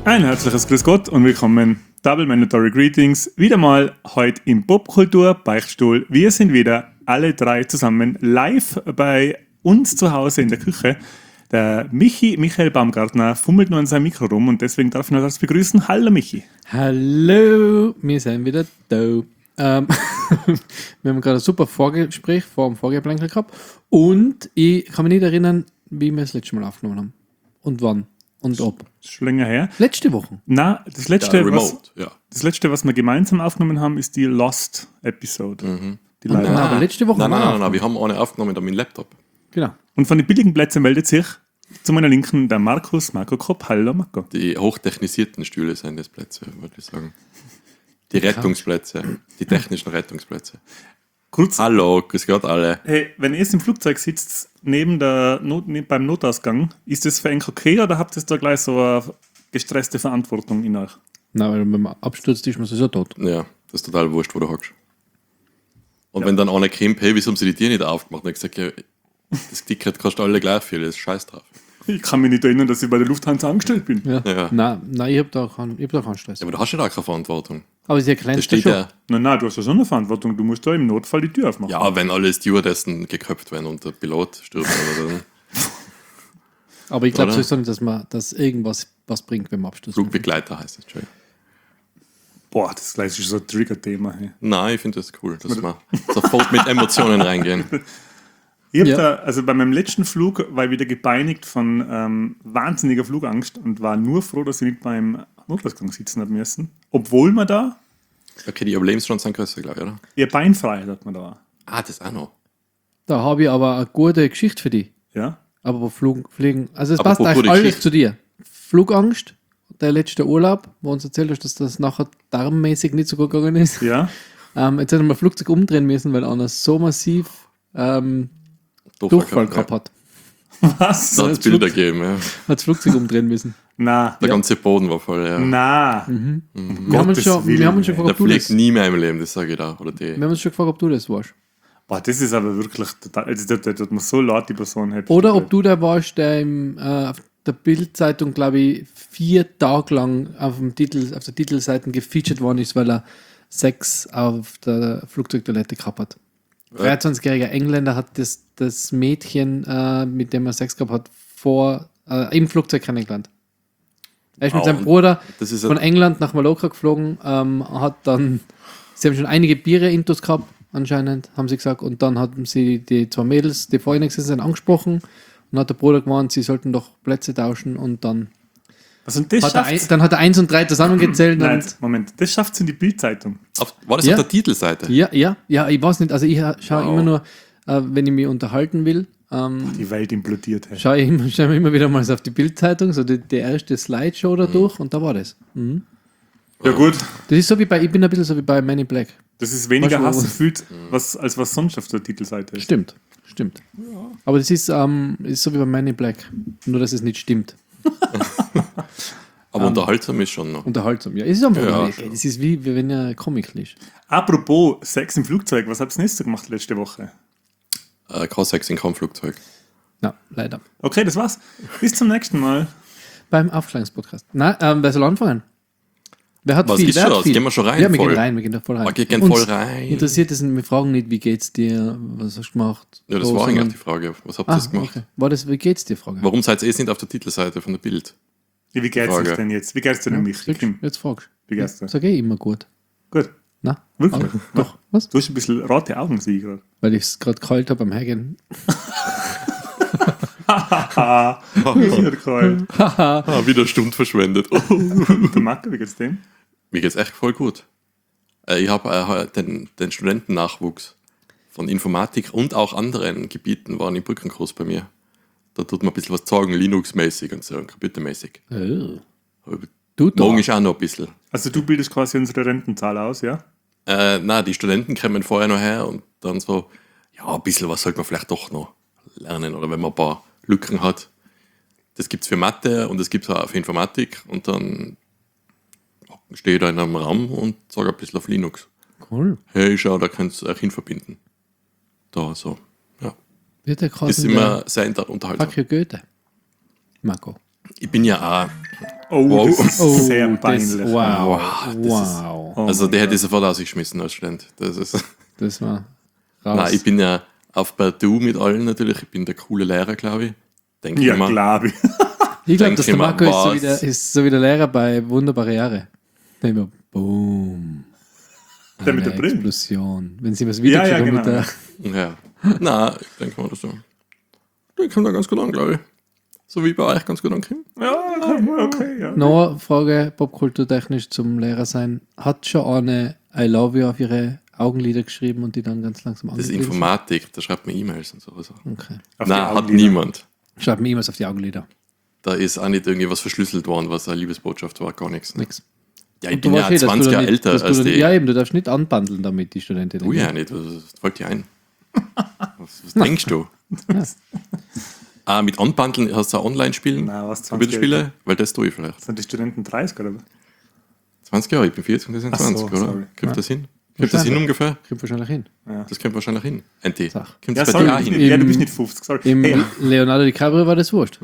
Ein herzliches Grüß Gott und willkommen. Double Mandatory Greetings. Wieder mal heute im Popkultur Beichtstuhl. Wir sind wieder alle drei zusammen live bei uns zu Hause in der Küche. Der Michael Baumgartner fummelt nur an seinem Mikro rum und deswegen darf ich noch das begrüßen. Hallo Michi. Hallo, wir sind wieder da. Wir haben gerade ein super Vorgespräch vor dem Vorgeplänkel gehabt und ich kann mich nicht erinnern, wie wir das letzte Mal aufgenommen haben und wann und ob. Das ist schon länger her. Letzte Woche. Na, das letzte, remote, das letzte, was wir gemeinsam aufgenommen haben, ist die Lost-Episode. Die live war. Aber letzte Woche. Nein, wir haben eine aufgenommen mit meinem Laptop. Genau. Und von den billigen Plätzen meldet sich zu meiner Linken der Marco Kopp. Hallo Marco. Die hochtechnisierten Stühle sind das Plätze, würde ich sagen. Die Rettungsplätze, die technischen Rettungsplätze. Kurz. Hallo, grüß Gott alle. Hey, wenn ihr jetzt im Flugzeug sitzt, beim Notausgang, ist das für euch okay oder habt ihr da gleich so eine gestresste Verantwortung in euch? Nein, weil wenn man abstürzt, ist man sowieso tot. Ja, das ist total wurscht, wo du hockst. Und wenn dann einer kommt, hey, wieso haben sie die Tür nicht aufgemacht? Und ich gesagt, ja, das Ticket kostet alle gleich viel, das ist scheiß drauf. Ich kann mich nicht erinnern, dass ich bei der Lufthansa angestellt bin. Ja. Nein, ich hab da keinen Stress. Ja, aber du hast ja da keine Verantwortung. Aber sie erklärt Da das steht schon. ja, Nein, du hast ja schon eine Verantwortung. Du musst da im Notfall die Tür aufmachen. ja, wenn alle Stewardessen geköpft werden und der Pilot stirbt, dann Aber ich glaube Oder? sowieso nicht, dass irgendwas was bringt, wenn man abstürzt. Flugbegleiter heißt es. Entschuldigung. Boah, das gleich ist so ein Trigger-Thema. Hey. Nein, ich finde das cool, dass wir sofort mit Emotionen reingehen. Ich hab Ja. da, also bei meinem letzten Flug war ich wieder gepeinigt von wahnsinniger Flugangst und war nur froh, dass ich nicht beim Notausgang sitzen habe müssen. Obwohl man da, Okay, die Überlebenschancen sind größer, glaube ich, oder? ihr Beinfreiheit hat man da. Ah, das auch noch. Da habe ich aber eine gute Geschichte für dich. Ja? Aber wo Fliegen. Also es Aber passt wo eigentlich gute alles Geschichte? zu dir. Flugangst, der letzte Urlaub, wo uns erzählt hast, dass das nachher darmmäßig nicht so gut gegangen ist. Ja? Jetzt hat er mal Flugzeug umdrehen müssen, weil einer so massiv Durchfall gehabt hat. Was? Da hat es Bilder gegeben, ja. Hat das Flugzeug umdrehen müssen. Na, Der ganze Boden war voll, ja. na. Wir haben uns schon Willen, gefragt, Der ob du fliegt das. nie mehr im Leben, das sage ich da. Oder die. Wir haben uns schon gefragt, ob du das warst. Boah, das ist aber wirklich total, also da tut man so laut die Person hätte. Oder ob du der warst, der auf der Bildzeitung, glaube ich, 4 Tage lang auf der Titelseite gefeatured worden ist, weil er Sex auf der Flugzeugtoilette gehabt hat. 23-jähriger Engländer hat das Mädchen, mit dem er Sex gehabt hat, im Flugzeug kennengelernt. Er ist mit Wow, seinem und Bruder das ist von England nach Mallorca geflogen, sie haben schon einige Biere intus gehabt, anscheinend, haben sie gesagt, und dann haben sie die 2 Mädels, die vorhin gesessen sind, angesprochen und hat der Bruder gemeint, sie sollten doch Plätze tauschen und dann Was und das schafft's? dann hat er 1 und 3 zusammengezählt. Nein, und jetzt, Moment, das schafft es in die Bildzeitung. War das Ja. auf der Titelseite? ja, ich weiß nicht, also ich schaue Wow. immer nur, wenn ich mich unterhalten will, Die Welt implodiert. Hey. schaue ich immer wieder mal so auf die Bildzeitung, so die erste Slideshow da durch und da war das. Mhm. Ja gut, Das ist so wie ich bin ein bisschen so wie bei Man in Black. das ist weniger Weißt du, Hass erfüllt, als was sonst auf der Titelseite ist. Stimmt. Aber das ist so wie bei Man in Black, nur dass es nicht stimmt. Aber unterhaltsam ist schon noch. Unterhaltsam, ja. Es ist einfach Ja, es ist wie wenn er Comic liest. Apropos Sex im Flugzeug, was habt ihr nächstes gemacht letzte Woche? Kein Sex in keinem Flugzeug. Na, leider. Okay, das war's. Bis zum nächsten Mal. Beim Aufklärungspodcast. Nein, wer soll anfangen? Wer hat Was viel? ist Wer hat schon? viel? Gehen wir schon rein, Ja, wir voll. gehen da voll rein. Okay, gehen Uns voll rein. Interessiert es, wir fragen nicht, wie geht's dir, was hast du gemacht? Ja, das So, war sondern- eigentlich die Frage. Was habt ihr jetzt gemacht? Okay. War das, wie geht's dir, Frage? Warum seid ihr nicht auf der Titelseite von der Bild? Ja, wie geht's Frage. euch denn jetzt? Wie geht's dir denn, mich? Jetzt fragst Wie du. geht's dir? Sag ich immer gut. Gut. Na, Wirklich? doch. Was? Du hast ein bisschen rote Augen, sehe ich gerade. Weil ich es gerade kalt habe am Hergehen. Haha, wieder kalt. Ah, wieder eine Stunde verschwendet. Der Marco, wie geht's dem? Mir geht's echt voll gut. Ich habe den Studentennachwuchs von Informatik und auch anderen Gebieten waren im Brückenkurs bei mir. Da tut man ein bisschen was sagen, Linux-mäßig und so, computermäßig. Du da. Morgen ist auch noch ein bisschen. Also du bildest quasi unsere Rentenzahl aus, ja? Nein, die Studenten kommen vorher noch her und dann so, ja, ein bisschen was sollte man vielleicht doch noch lernen oder wenn man ein paar Lücken hat. Das gibt es für Mathe und das gibt es auch für Informatik und dann stehe ich da in einem Raum und sage ein bisschen auf Linux. Cool. Hey, schau, da kannst du euch hin verbinden. Da so, ja. Wird der Ist quasi immer sehr unterhaltsam. Fuck you Goethe. Marco. Ich bin ja auch. Oh, Wow. das ist sehr das, peinlich. wow. Wow, Wow. Oh Also mein der hätte Gott. ich sofort ausgeschmissen als Student. Das ist. Das war raus. Nein, ich bin ja auf Badu mit allen natürlich. Ich bin der coole Lehrer, glaube ich. Denke ich Ja, mal. glaube ich. Ich glaube, Denk dass der ich mal, Marco was? ist so wie der Lehrer bei Wunderbare Jahre. Dann immer Boom. Der mit der Eine Brille. Explosion. Wenn sie was wieder Ja, ja, kriegen mit genau. der. Ja. Nein, ich denke mal, das so. Den kommt da ganz gut an, glaube ich. So wie bei euch ganz gut ankommen. Ja, okay, ja. Noch eine Frage, popkulturtechnisch zum Lehrer sein. Hat schon eine I love you auf ihre Augenlider geschrieben und die dann ganz langsam Das ist angeblieben Informatik, da schreibt man E-Mails und so. Okay. Auf die Nein, hat Augenlider. niemand. Schreibt mir E-Mails auf die Augenlider. Da ist auch nicht irgendwie was verschlüsselt worden, was eine Liebesbotschaft war, gar nichts. Ne? Nix. Ja, ich Und du bin ja weißt dass 20 du da Jahre nicht- älter dass du als da- die. Ja, eben, du darfst nicht anbandeln damit, die Studentin. Du ja nicht, was fällt dir ein? Was denkst du? Mit Anbandeln hast du auch Online-Spielen? Nein, was, 20 Computerspiele? Weil das tue ich vielleicht. Sind die Studenten 30 oder was? 20 Jahre, ich bin 40 und die sind Ach so, 20, oder? sorry. Kommt das hin? Kommt das hin Wahrscheinlich. ungefähr? Kommt wahrscheinlich hin. Das kommt wahrscheinlich hin. NT. Sach. Kommt Ja, das bei sorry, dir auch hin? ja, du Im- bist nicht 50, sorry. Im Hey, Leonardo DiCaprio war das wurscht.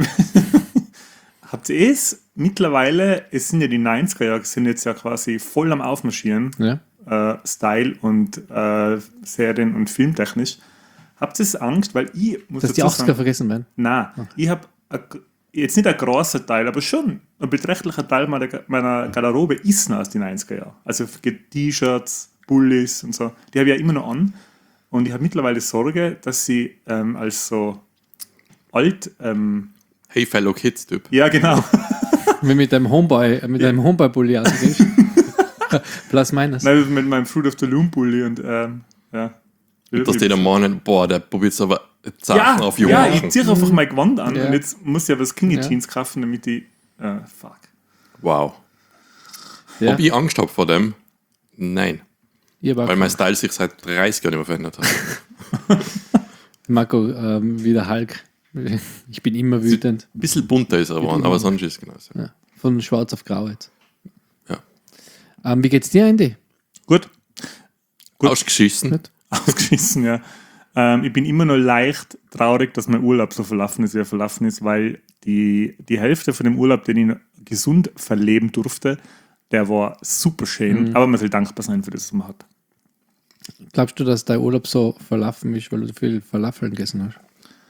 habt ihr es mittlerweile, es sind ja die 90er Jahre, sind jetzt ja quasi voll am Aufmarschieren, Ja. Style und Serien- und filmtechnisch. Habt ihr es Angst, weil ich muss Dass die dazu 80er sagen, vergessen werden. nein, ich habe jetzt nicht ein großer Teil, aber schon ein beträchtlicher Teil meiner Garderobe ist noch aus den 90er Jahren. Also T-Shirts, Bullies und so, die habe ich ja immer noch an. Und ich habe mittlerweile Sorge, dass sie als so alt, Hey, Fellow Kids-Typ. ja genau, Wenn mit einem Homeboy, Homeboy-Bully ausgehst. Plus minus. nein, mit meinem Fruit of the Loom Bully und ja. Dass die dann meinen, boah, der probiert aber Sachen Ja, auf Jungen ja, machen. ich ziehe einfach mein Gewand an Ja. und jetzt muss ich ja was Skinny Ja. Jeans kaufen, damit ich. Fuck. Wow. Ja. Ob ich Angst habe vor dem? Nein. Ich hab auch Weil mein Style sich seit 30 Jahren nicht mehr verändert hat. Marco, wie der Hulk. Ich bin immer wütend. Ein bisschen bunter ist er geworden, aber sonst ist es genauso. Ja. Von schwarz auf grau jetzt. Ja. Wie geht's dir, Andy? Gut, Ausgeschissen. Gut. ausgeschissen, ja. Ich bin immer noch leicht traurig, dass mein Urlaub so verlaufen ist, wie er verlaufen ist, weil die Hälfte von dem Urlaub, den ich noch gesund verleben durfte, der war super schön. Aber man soll dankbar sein für das, was man hat. Glaubst du, dass dein Urlaub so verlaufen ist, weil du so viel Falafeln gegessen hast?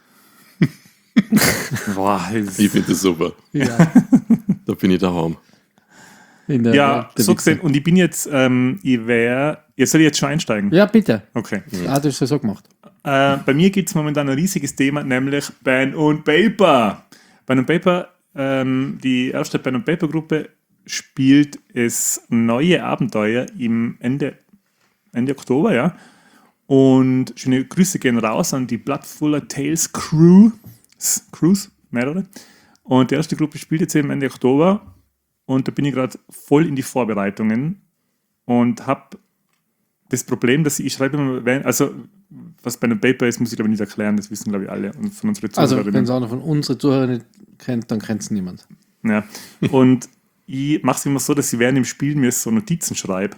Boah, Ich finde das super. Ja. Da bin ich daheim. In der ja, Welt der so Witze. gesehen. Und ich bin jetzt, jetzt soll ich jetzt schon einsteigen? Ja, bitte. Okay. Ah, du hast das so gemacht. Bei mir gibt es momentan ein riesiges Thema, nämlich Pen und Paper. Pen und Paper, die erste Pen und Paper Gruppe spielt es neue Abenteuer im Ende Oktober, ja. Und schöne Grüße gehen raus an die Bloodfuller Tales Crews, mehrere. Und die erste Gruppe spielt jetzt eben Ende Oktober und da bin ich gerade voll in die Vorbereitungen und habe das Problem, dass ich schreibe immer, also was bei einem Paper ist, muss ich aber nicht erklären, das wissen glaube ich alle und von unseren Also, Zuhörerinnen. wenn es einer von unseren Zuhörern nicht kennt, dann kennt es niemand. Ja. Und ich mache es immer so, dass ich während dem Spiel mir so Notizen schreibe,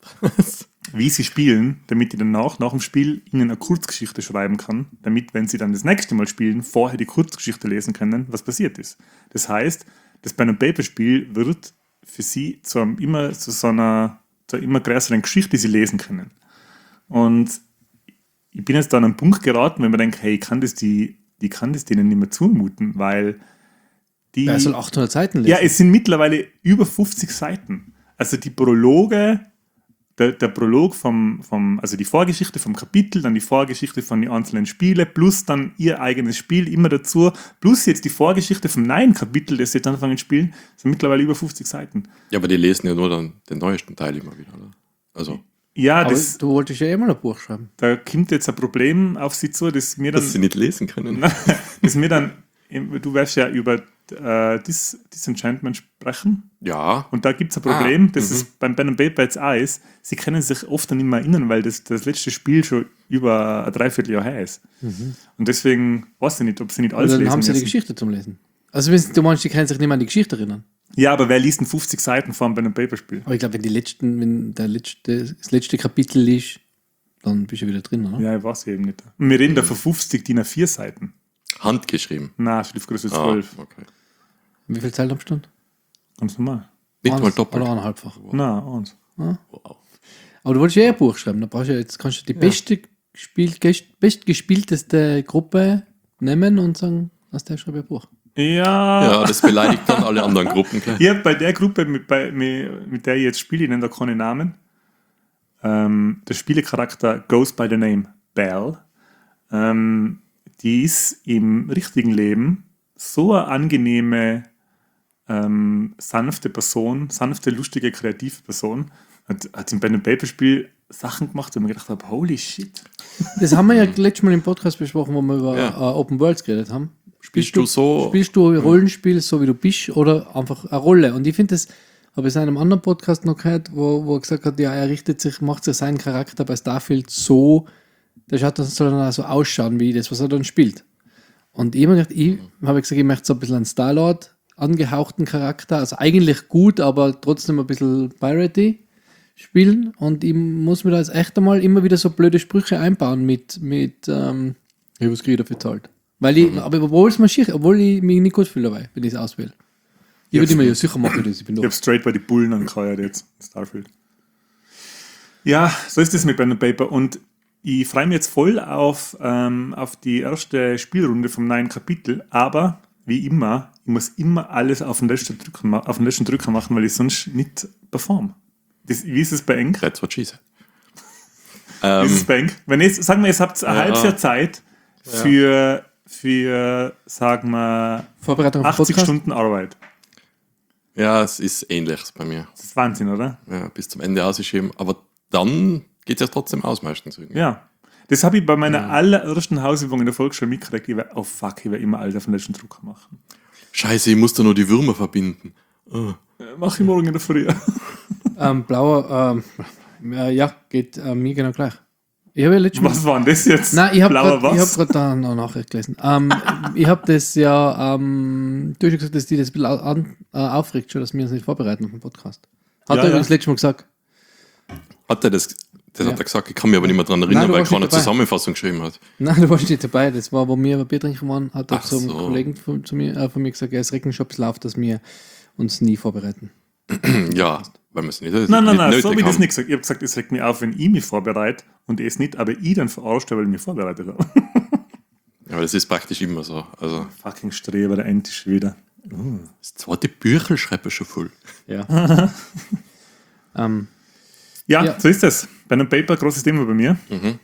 wie sie spielen, damit ich danach, nach dem Spiel, ihnen eine Kurzgeschichte schreiben kann, damit, wenn sie dann das nächste Mal spielen, vorher die Kurzgeschichte lesen können, was passiert ist. Das heißt, das bei einem Paperspiel wird für sie zu einer immer größeren Geschichte, die sie lesen können. Und ich bin jetzt da an einen Punkt geraten, wenn man denkt, hey, ich kann das denen nicht mehr zumuten, weil die... Wer soll 800 Seiten lesen? Ja, es sind mittlerweile über 50 Seiten. Also die Prologe, der Prolog also die Vorgeschichte vom Kapitel, dann die Vorgeschichte von den einzelnen Spielen, plus dann ihr eigenes Spiel immer dazu, plus jetzt die Vorgeschichte vom neuen Kapitel, das sie jetzt anfangen zu spielen, sind mittlerweile über 50 Seiten. Ja, aber die lesen ja nur dann den neuesten Teil immer wieder, oder? Also, Ja, Aber das, du wolltest ja eh mal ein Buch schreiben. da kommt jetzt ein Problem auf sie zu, das mir dann, dass sie nicht lesen können. du wirst ja über Disenchantment sprechen. Ja, Und da gibt es ein Problem, Ah, das es beim Pen and Paper jetzt auch ist. Sie können sich oft dann nicht mehr erinnern, weil das letzte Spiel schon über ein Dreivierteljahr her ist. Und deswegen weiß ich nicht, ob sie nicht alles Oder dann lesen haben sie die müssen. Geschichte zum Lesen. Also, wenn du meinst, die können sich nicht mehr an die Geschichte erinnern. Ja, aber wer liest denn 50 Seiten vor einem Pen and Paper Spiel? Aber ich glaube, wenn das letzte Kapitel liest, dann bist du wieder drin, oder? Ja, ich weiß eben nicht. Und wir reden da von 50 DIN A4 Seiten. handgeschrieben. Na, Schriftgröße Ah, 12. okay. Wie viel Zeitabstand? Ganz normal. Nicht mal doppelt. Oder eineinhalbfach. Na, und. Wow. Aber du wolltest ja ein Buch schreiben. Da brauchst du ja jetzt kannst du die bestgespielteste Gruppe nehmen und sagen, aus der schreibe ich ein Buch. Ja. Ja, das beleidigt dann alle anderen Gruppen. Gell? Ich habe bei der Gruppe, mit der ich jetzt spiele, ich nenne da keine Namen, der Spielecharakter goes by the name Belle. Die ist im richtigen Leben so eine angenehme, sanfte Person, sanfte, lustige, kreative Person. Hat im Pen and Paper Spiel Sachen gemacht, wo ich mir gedacht habe, holy shit. Das haben wir ja letztes Mal im Podcast besprochen, wo wir über Ja. Open Worlds geredet haben. Spielst du so? Spielst du Rollenspiel, so wie du bist, oder einfach eine Rolle? Und ich finde das, habe ich in einem anderen Podcast noch gehört, wo er gesagt hat, ja, er macht sich seinen Charakter bei Starfield so, der soll dann auch so ausschauen, wie das, was er dann spielt. Und ich habe gesagt, ich möchte so ein bisschen einen Star-Lord angehauchten Charakter, also eigentlich gut, aber trotzdem ein bisschen piratey spielen. Und ich muss mir da jetzt echt einmal immer wieder so blöde Sprüche einbauen mit was kriege ich dafür zahlt. Aber obwohl ich mich nicht gut fühle dabei, wenn ich es auswähle. Ich würde mir ja sicher machen, dass ich bin Ich habe straight bei die Bullen angeheuert jetzt, Starfield. Ja, so ist es mit Pen and Paper. Und ich freue mich jetzt voll auf die erste Spielrunde vom neuen Kapitel. Aber, wie immer, ich muss immer alles auf den letzten Drücker machen, weil ich sonst nicht performe. Wie ist es bei Eng? That's what she said. Wie ist es bei Eng? Sagen wir, ihr habt ein halbes Jahr Zeit für sagen wir, Vorbereitung auf 80 Podcast. Stunden Arbeit. Ja, es ist ähnlich bei mir. Das ist Wahnsinn, oder? Ja, bis zum Ende ausschieben. Aber dann geht es ja trotzdem aus meistens irgendwie. Ja. Das habe ich bei meiner allerersten Hausübung in der Volksschule mitgekriegt. Ich werde immer alles auf den letzten Drucker machen. Scheiße, ich muss da nur die Würmer verbinden. Oh. Mach ich morgen in der Früh. Blauer, ja, geht mir genau gleich. Ich habe ja letztes Mal. Was war denn das jetzt? Nein, ich habe Blauer gerade da noch Nachricht gelesen. Ich habe das ja, du hast ja gesagt, dass die das ein bisschen aufregt, schon, dass wir uns nicht vorbereiten auf den Podcast. Hat er das letzte Mal gesagt? Hat er das hat er gesagt, ich kann mich aber nicht mehr daran erinnern, Nein, du weil warst keiner nicht dabei. Zusammenfassung geschrieben hat. Nein, du warst nicht dabei. Das war, wo wir Bier trinken waren, hat er Ach so ein so. Kollegen von mir gesagt, es regt schon ein bisschen auf, dass wir uns nie vorbereiten. Ja, weil wir es nicht Nein, nötig so habe ich das haben. nicht gesagt. Ich habe gesagt, es regt mich auf, wenn ich mich vorbereite und es nicht, aber ich dann verarscht, weil ich mich vorbereitet habe. Ja, aber das ist praktisch immer so. Also, Fucking Streber, der Entisch wieder. das zweite Büchel schreibe ich schon voll. Ja. Ja, so ist es. Pen and Paper, großes Thema bei mir.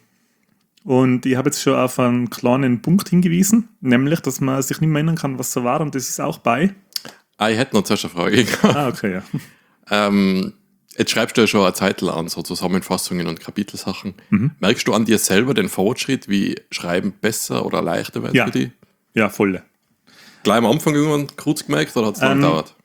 Und ich habe jetzt schon auf einen kleinen Punkt hingewiesen, nämlich, dass man sich nicht mehr erinnern kann, was so war, und das ist auch bei. Ich hätte noch zuerst eine Frage. Okay, ja. Jetzt schreibst du ja schon eine Zeit lang so Zusammenfassungen und Kapitelsachen. Merkst du an dir selber den Fortschritt, wie Schreiben besser oder leichter wird Ja. für dich? Ja, voll. Gleich am Anfang irgendwann kurz gemerkt oder hat es lang gedauert?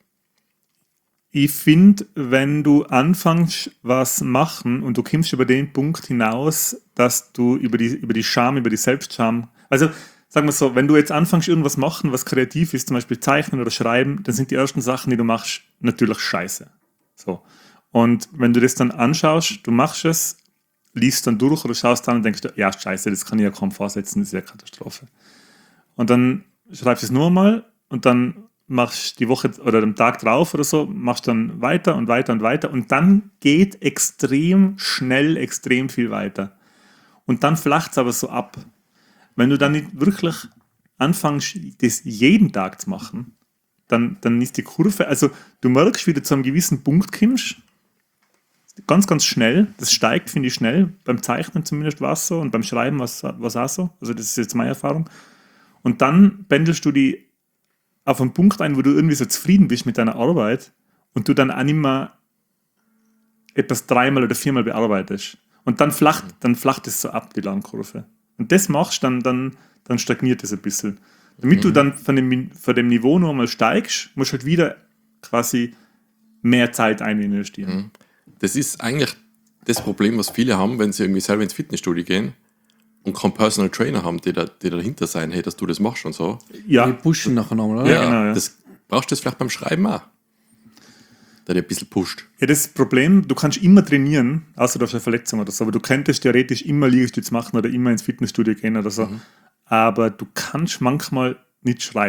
Ich finde, wenn du anfängst, was machen und du kommst über den Punkt hinaus, dass du über die Scham, über die Selbstscham, also sagen wir so, wenn du jetzt anfängst, irgendwas machen, was kreativ ist, zum Beispiel zeichnen oder schreiben, dann sind die ersten Sachen, die du machst, natürlich scheiße. So. Und wenn du das dann anschaust, du machst es, liest dann durch oder schaust dann und denkst, ja, scheiße, das kann ich ja kaum vorsetzen, das ist ja eine Katastrophe. Und dann schreibst du es nur mal und dann machst die Woche oder am Tag drauf oder so, machst dann weiter und weiter und weiter und dann geht extrem schnell, extrem viel weiter. Und dann flacht es aber so ab. Wenn du dann nicht wirklich anfängst, das jeden Tag zu machen, dann ist die Kurve, also du merkst, wie du zu einem gewissen Punkt kommst, ganz, ganz schnell, das steigt, finde ich, schnell, beim Zeichnen zumindest war es so und beim Schreiben war es auch so, also das ist jetzt meine Erfahrung. Und dann pendelst du die auf einen Punkt ein, wo du irgendwie so zufrieden bist mit deiner Arbeit und du dann auch nicht mehr etwas 3-mal oder 4-mal bearbeitest. Und dann flacht es so ab, die Lernkurve. Und das machst, dann stagniert es ein bisschen. Damit du dann von dem Niveau nur mal steigst, musst du halt wieder quasi mehr Zeit investieren. Das ist eigentlich das Problem, was viele haben, wenn sie irgendwie selber ins Fitnessstudio gehen und keinen Personal Trainer haben, die dahinter sein, hey, dass du das machst und so. Ja, Die pushen nachher nochmal, oder? Ja, genau, ja. Das brauchst du das vielleicht beim Schreiben auch. Der dir ein bisschen pusht. ja, das Problem, du kannst immer trainieren, außer du hast eine Verletzung oder so, aber du könntest theoretisch immer Liegestütz machen oder immer ins Fitnessstudio gehen oder so. Aber du kannst manchmal nicht schreiben.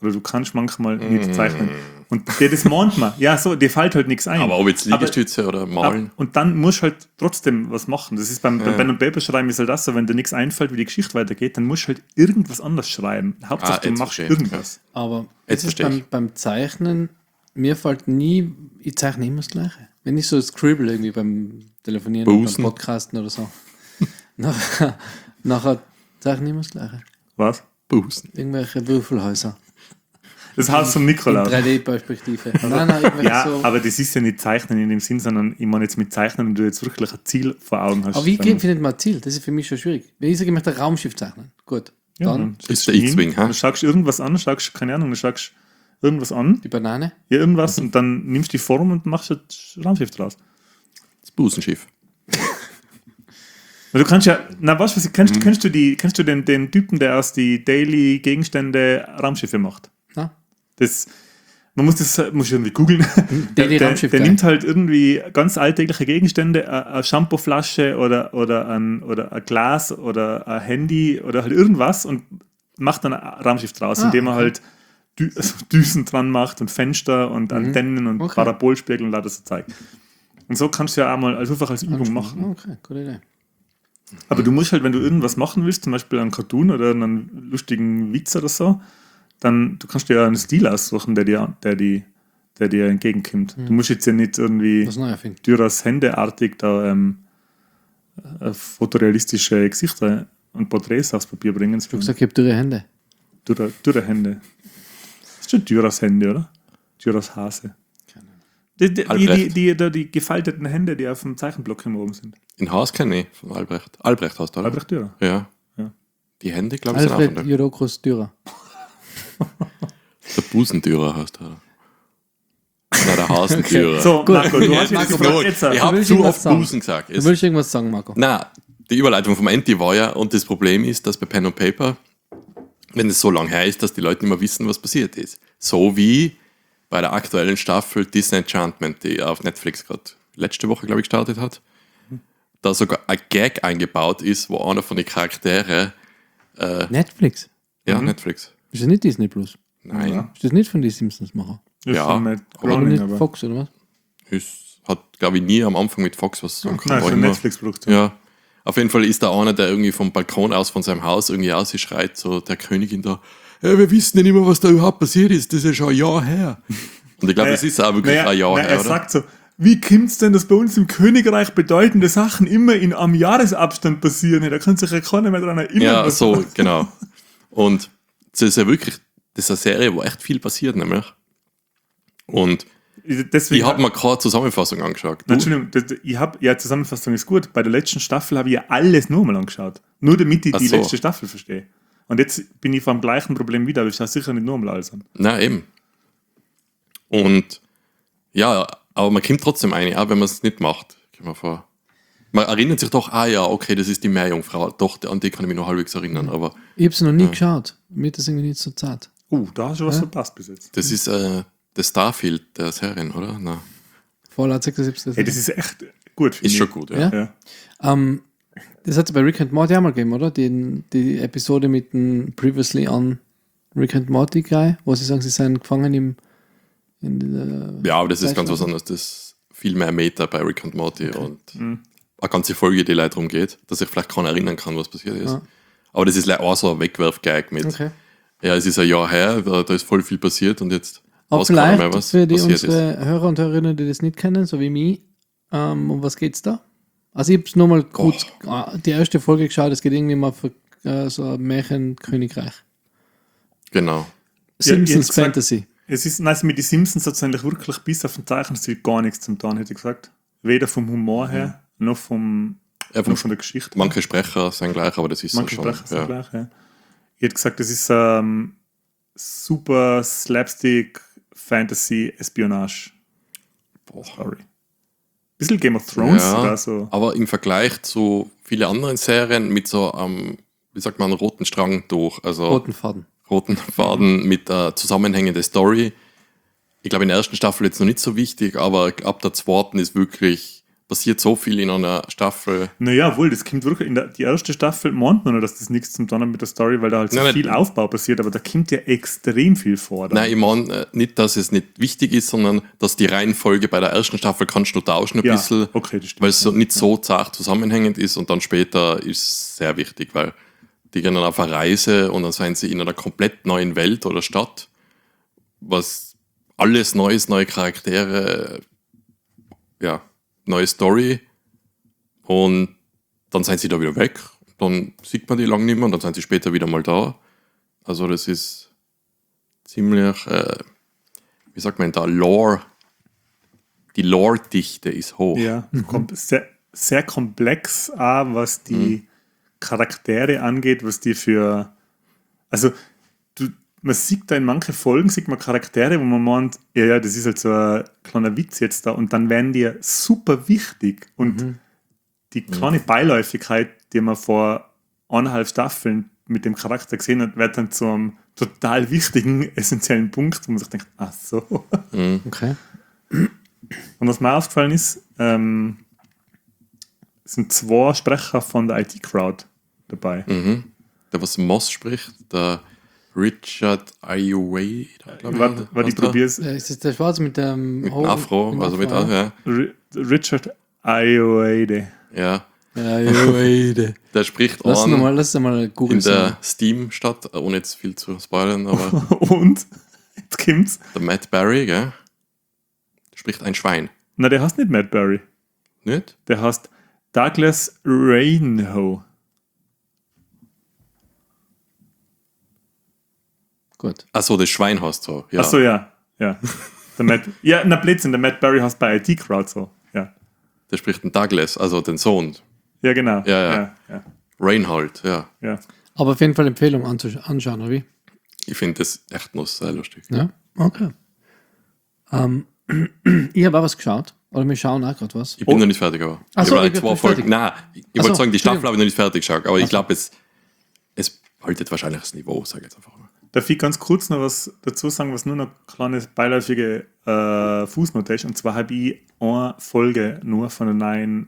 Oder du kannst manchmal nicht zeichnen. Und das mahnt man. Ja, so, dir fällt halt nichts ein. Aber ob jetzt Liegestütze oder malen. Und dann musst du halt trotzdem was machen. Das ist beim Pen and Paper schreiben ist halt das so, wenn dir nichts einfällt, wie die Geschichte weitergeht, dann musst du halt irgendwas anderes schreiben. Hauptsache, du jetzt machst verstehe ich. irgendwas. Aber Jetzt es ist verstehe ich. beim Zeichnen, mir fällt nie, ich zeichne immer das Gleiche. Wenn ich so scribble irgendwie beim Telefonieren oder Busen. beim Podcasten oder so, nachher zeichne ich immer das Gleiche. Was? Busen. Irgendwelche Würfelhäuser. Das Haus vom In Nikolaus. 3D-Perspektive. Nein, irgendwelche Ja, so. aber das ist ja nicht Zeichnen in dem Sinn, sondern ich meine jetzt mit Zeichnen, wenn du jetzt wirklich ein Ziel vor Augen hast. Aber wie dann- findet man ein Ziel? Das ist für mich schon schwierig. Wenn ich sage, ich möchte ein Raumschiff zeichnen, gut. Ja, Dann Ist der X-Wing, hin, hä? Du schaust irgendwas an, schaust, keine Ahnung, du schaust irgendwas an, die Banane. ja, irgendwas, und dann nimmst du die Form und machst das Raumschiff draus. Das Busenschiff. Also du kannst ja, na was, kennst du den Typen, der aus die Daily Gegenstände Raumschiffe macht? Na? Das, muss irgendwie googeln. Daily der Raumschiff, der geil. nimmt halt irgendwie ganz alltägliche Gegenstände, eine Shampooflasche oder ein Glas oder ein Handy oder halt irgendwas und macht dann ein Raumschiff draus, indem er halt Düsen dran macht und Fenster und Antennen und Okay. Parabolspiegel und lauter so Zeug. Und so kannst du ja auch mal einfach als Übung machen. Okay, gute Idee. Aber du musst halt, wenn du irgendwas machen willst, zum Beispiel einen Cartoon oder einen lustigen Witz oder so, dann du kannst dir ja einen Stil aussuchen, der dir entgegenkommt. Du musst jetzt ja nicht irgendwie Was Neues finden. Dürers Händeartig da fotorealistische Gesichter und Porträts aufs Papier bringen. Du hast gesagt, ich habe dürre Hände. Dürre Hände. Das ist schon Dürers Hände, oder? Dürers Hase. Albrecht. Die gefalteten Hände, die auf dem Zeichenblock immer oben sind. In Haus kenne ich von Albrecht. Albrecht hast du, oder? Albrecht Dürer. Ja. Ja. Die Hände, glaube ich, sind auch von Alfred der. Jodokos Dürer. Der Busentürer hast du. Nein, der Hasentürer. So, Marco, du hast jetzt Marco, gefragt, jetzt. Ich habe willst zu irgendwas oft sagen? Busen gesagt. Du willst irgendwas sagen, Marco? Na, die Überleitung vom Enti war ja, und das Problem ist, dass bei Pen and Paper, wenn es so lang her ist, dass die Leute nicht mehr wissen, was passiert ist. So wie bei der aktuellen Staffel Disenchantment, die auf Netflix gerade letzte Woche, glaube ich, gestartet hat. Da sogar ein Gag eingebaut ist, wo einer von den Charaktere, Netflix. ja, Netflix. Ist das nicht Disney Plus? Nein, Ja. Ist das nicht von den Simpsons machen? Das Ja, ist von Matt aber Oder Groening, nicht aber. Fox oder was? es hat, glaube ich, nie am Anfang mit Fox was zu tun. Nein, War für immer- Netflix-Produktion. Ja. Auf jeden Fall ist da einer, der irgendwie vom Balkon aus von seinem Haus irgendwie ausschreit, so der Königin da, hey, wir wissen ja nicht mehr, was da überhaupt passiert ist, das ist ja schon ein Jahr her. Und ich glaube, das ist auch wirklich ein Jahr her, er oder? sagt so, wie kommt es denn, dass bei uns im Königreich bedeutende Sachen immer am Jahresabstand passieren? Da kann sich ja keiner mehr daran erinnern. Ja, was- so, genau. Und das ist ja wirklich, das ist eine Serie, wo echt viel passiert, nämlich. Und Deswegen, ich habe mir keine Zusammenfassung angeschaut. Du? Entschuldigung, Zusammenfassung ist gut. Bei der letzten Staffel habe ich ja alles nur mal angeschaut. Nur damit ich Ach die so. letzte Staffel verstehe. Und jetzt bin ich vor dem gleichen Problem wieder, aber ich schaue sicher nicht nur mal alles an. Na eben. Und ja, aber man kommt trotzdem ein, auch wenn man es nicht macht, kommt man vor. Man erinnert sich doch, ja, okay, das ist die Meerjungfrau. Doch, an die kann ich mich noch halbwegs erinnern, aber Ich habe es noch nie geschaut. Mir ist das irgendwie nicht so zart. Da hast du was verpasst bis jetzt. das ist der Starfield der Serien, oder? Na, Fallout 76. Hey, das ist echt gut. finde ist ich. schon gut, ja. Ja? Ja. Das hat es bei Rick and Morty auch mal gegeben, oder? Die Episode mit dem Previously on Rick and Morty Guy, wo sie sagen, sie seien gefangen in der. Ja, aber das ist ganz was Zeichnung. anderes. Das ist viel mehr Meta bei Rick und Morty und eine ganze Folge, die Leute darum geht, dass ich vielleicht keiner erinnern kann, was passiert ist. Ja. Aber das ist auch so ein Wegwerf-Gag mit, Okay. ja, es ist ein Jahr her, da ist voll viel passiert und jetzt Aber weiß keiner vielleicht mehr, was für die passiert ist. unsere Hörer und Hörerinnen, die das nicht kennen, so wie mich, um was geht's da? Also ich habe es nur mal kurz die erste Folge geschaut, es geht irgendwie mal für so ein Märchenkönigreich. Genau. Simpsons jetzt gesagt- Fantasy. Es ist, nein, mit den Simpsons hat es eigentlich wirklich bis auf den Zeichenstil gar nichts zum tun, hätte ich gesagt. Weder vom Humor her, noch Ja, noch von der Geschichte. manche Sprecher sind gleich, aber das ist Manche so schon. Sprecher sind Ja. gleich, ja. Ich hätte gesagt, das ist super Slapstick Fantasy Espionage Story. Bisschen Game of Thrones Ja, oder so. aber im Vergleich zu vielen anderen Serien mit so einem, wie sagt man, roten Strang durch, also Roten Faden. roten Faden mit zusammenhängender Story. Ich glaube, in der ersten Staffel jetzt noch nicht so wichtig, aber ab der zweiten ist wirklich, passiert so viel in einer Staffel. Naja, wohl, das kommt wirklich, die erste Staffel meint man noch, dass das nichts zum tun hat mit der Story, weil da halt so Nein, viel Aufbau passiert, aber da kommt ja extrem viel vor. Dann. Nein, ich meine nicht, dass es nicht wichtig ist, sondern dass die Reihenfolge bei der ersten Staffel kannst du tauschen ein Ja, bisschen, okay, das stimmt. weil es so nicht so zart zusammenhängend ist und dann später ist es sehr wichtig, weil die gehen dann auf eine Reise und dann sind sie in einer komplett neuen Welt oder Stadt, was alles Neues, neue Charaktere, ja, neue Story und dann sind sie da wieder weg, dann sieht man die lang nicht mehr und dann sind sie später wieder mal da. Also das ist ziemlich, wie sagt man da, die Lore-Dichte ist hoch. Ja, sehr, sehr komplex, auch was die Charaktere angeht, was die für. Also, man sieht da in manchen Folgen, sieht man Charaktere, wo man meint, ja, das ist halt so ein kleiner Witz jetzt da und dann werden die super wichtig. Und die kleine Beiläufigkeit, die man vor 1,5 Staffeln mit dem Charakter gesehen hat, wird dann zu einem total wichtigen, essentiellen Punkt, wo man sich denkt, ach so. Okay. Und was mir aufgefallen ist, sind 2 Sprecher von der IT-Crowd dabei. Der, was Moss spricht, der Richard Ayoade, Warte, ich probier's. Ist das der Schwarze mit dem mit dem Afro, also mit ja. Richard Ayoade. Ja, Ja, Ayoade. der spricht Lass mal in googeln. der Steam-Stadt, ohne jetzt viel zu spoilern, aber Und, jetzt kommt's, der Matt Berry, gell? Der spricht ein Schwein, na, der heißt nicht Matt Berry. nicht? Der heißt Douglas Reinho. Gut. Achso, das Schwein heißt so. Ja. Achso, ja. Der Matt, ja, na Blödsinn, der Matt Berry heißt bei IT-Crowd so. Ja. Der spricht den Douglas, also den Sohn. Ja, genau. Ja. Ja. Reinhold, ja. Aber auf jeden Fall Empfehlung anschauen, oder wie? Ich finde das echt noch sehr lustig. Ja, okay. Ich habe auch was geschaut. Oder wir schauen auch gerade was. Ich bin noch nicht fertig, aber. Ach so, ich ich bin 2 nicht Folgen. fertig. Nein, ich Ach so, wollte sagen, die Staffel Entschuldigung. habe ich noch nicht fertig geschaut, aber ich glaube, es haltet wahrscheinlich das Niveau, sage ich jetzt einfach mal. Darf ich ganz kurz noch was dazu sagen, was nur noch eine kleine beiläufige Fußnote ist? Und zwar habe ich eine Folge nur von der neuen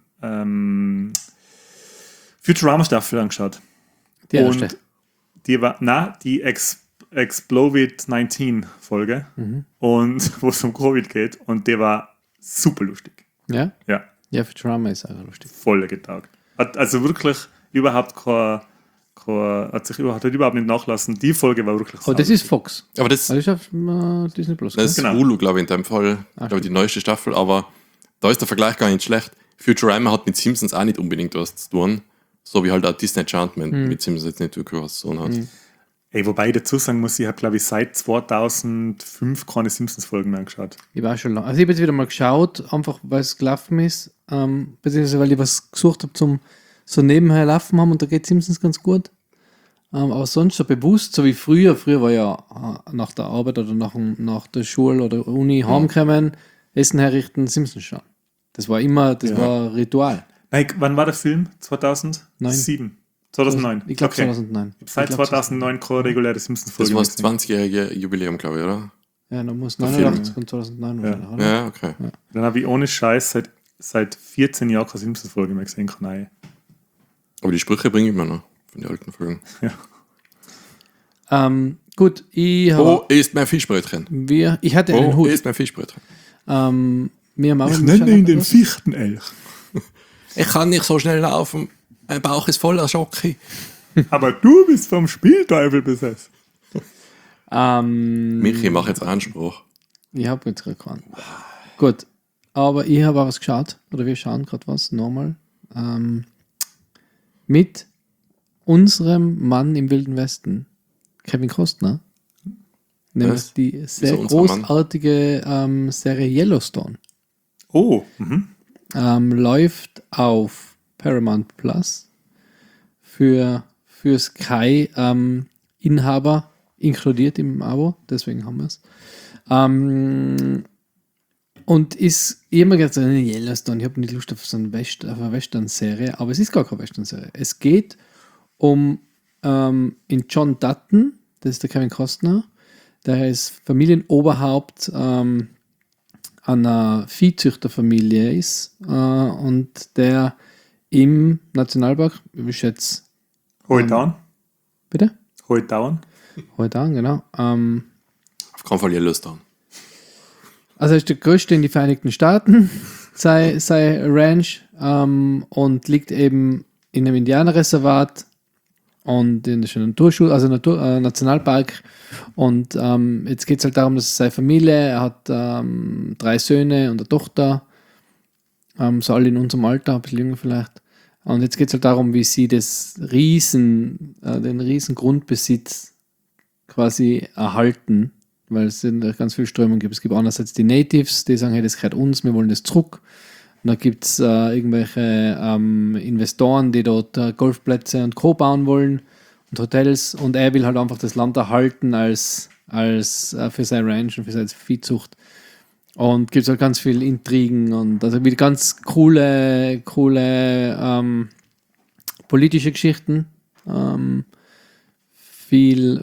Futurama-Staffel angeschaut. Die erste. Und die war, die Explovid-19-Folge. Und wo es um Covid geht. Und die war super lustig. Ja? Ja, Ja, für Drama ist auch lustig. voll getaugt. Hat also wirklich überhaupt hat überhaupt nicht nachlassen. Die Folge war wirklich Oh, das ist Fox. Aber das, Das ist auf Disney Plus. das ist genau. Hulu, glaube ich, in dem Fall. Glaube ich, die neueste Staffel, aber da ist der Vergleich gar nicht schlecht. Futurama hat mit Simpsons auch nicht unbedingt was zu tun. So wie halt auch Disney Enchantment mit Simpsons jetzt nicht wirklich was zu tun hat. Ey, wobei ich dazu sagen muss, ich habe, glaube ich, seit 2005 keine Simpsons-Folgen mehr angeschaut. Ich war schon lange. Also ich habe jetzt wieder mal geschaut, einfach weil es gelaufen ist, beziehungsweise weil ich was gesucht habe zum so nebenher laufen haben und da geht Simpsons ganz gut. Aber sonst so bewusst, so wie früher. Früher war ja nach der Arbeit oder nach der Schule oder Uni heimkommen, Essen herrichten, Simpsons schauen. Das war immer, war Ritual. Nein, wann war der Film? 2007? 2009? Ich glaube Okay. 2009. Seit 2009 keine reguläre Simpsons-Folge Das war das mehr 20-jährige Jubiläum, glaube ich, oder? Ja, dann muss Film, 89 und 2009 wahrscheinlich, oder? Ja, okay. gesehen. Dann habe ich ohne Scheiß seit 14 Jahren keine Simpsons-Folge mehr gesehen. Nein. Aber die Sprüche bringe ich mir noch von den alten Folgen. Gut, ich habe. Wo ist mein Fischbrötchen? Ich hatte einen Wo Hut. ist mein Fischbrötchen? Wir haben auch Ich einen nenne ihn den was. Fichtenelch. Ich kann nicht so schnell laufen. Mein Bauch ist voller Schocke. Aber du bist vom Spielteufel besessen. Michi, mach jetzt Anspruch. Ich habe jetzt gerade keinen. Gut, aber ich habe auch was geschaut. Oder wir schauen gerade was, nochmal. Mit unserem Mann im Wilden Westen, Kevin Costner. Nämlich Was? die sehr Wieso unser Mann? großartige Serie Yellowstone. Oh, Läuft auf Paramount Plus für Sky Inhaber inkludiert im Abo, deswegen haben wir es. Und ist immer gesagt, Yellowstone, ich habe nicht Lust auf so eine Western-Serie, aber es ist gar keine Western-Serie. Es geht um in John Dutton, das ist der Kevin Costner, der ist Familienoberhaupt einer Viehzüchterfamilie ist und der im Nationalpark, ich schätze, Hohe bitte? Dauern. Heute an, genau. Auf keinen Fall Yellowstone. Also er ist der größte in den Vereinigten Staaten, sei Ranch, und liegt eben in einem Indianerreservat und in einem Nationalpark. Und jetzt geht es halt darum, dass seine Familie, er hat 3 Söhne und eine Tochter, so alle in unserem Alter, ein bisschen jünger vielleicht. Und jetzt geht es halt darum, wie sie den riesen Grundbesitz quasi erhalten, weil es sind ganz viele Strömungen gibt. Es gibt einerseits die Natives, die sagen, hey, das gehört uns, wir wollen das zurück. Und dann gibt es irgendwelche Investoren, die dort Golfplätze und Co. bauen wollen und Hotels. Und er will halt einfach das Land erhalten als für seine Ranch und für seine Viehzucht. Und gibt es halt ganz viele Intrigen und also wieder ganz coole politische Geschichten. Viel,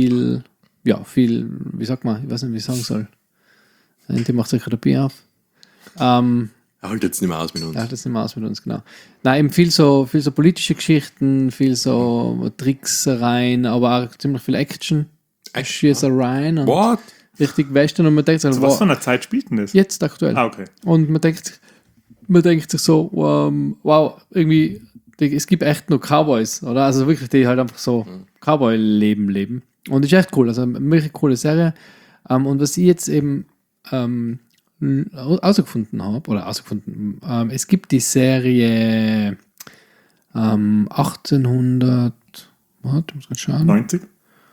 wie sagt man, ich weiß nicht, wie ich sagen soll. Die macht sich gerade ein Bier auf. Er hält jetzt nicht mehr aus mit uns. Ja, das nicht mehr aus mit uns, genau. Nein, eben viel so politische Geschichten, viel so Tricksereien, aber auch ziemlich viel Action. Schießereien und What? richtig Western und man denkt sich, Also was für eine Zeit spielt denn das? jetzt aktuell. Okay. Und man denkt sich so, wow, irgendwie, es gibt echt nur Cowboys, oder? Also wirklich, die halt einfach so Cowboy-Leben leben. Und das ist echt cool, also eine wirklich coole Serie. Und was ich jetzt eben herausgefunden, es gibt die Serie 1800, warte, muss ich schauen. 90?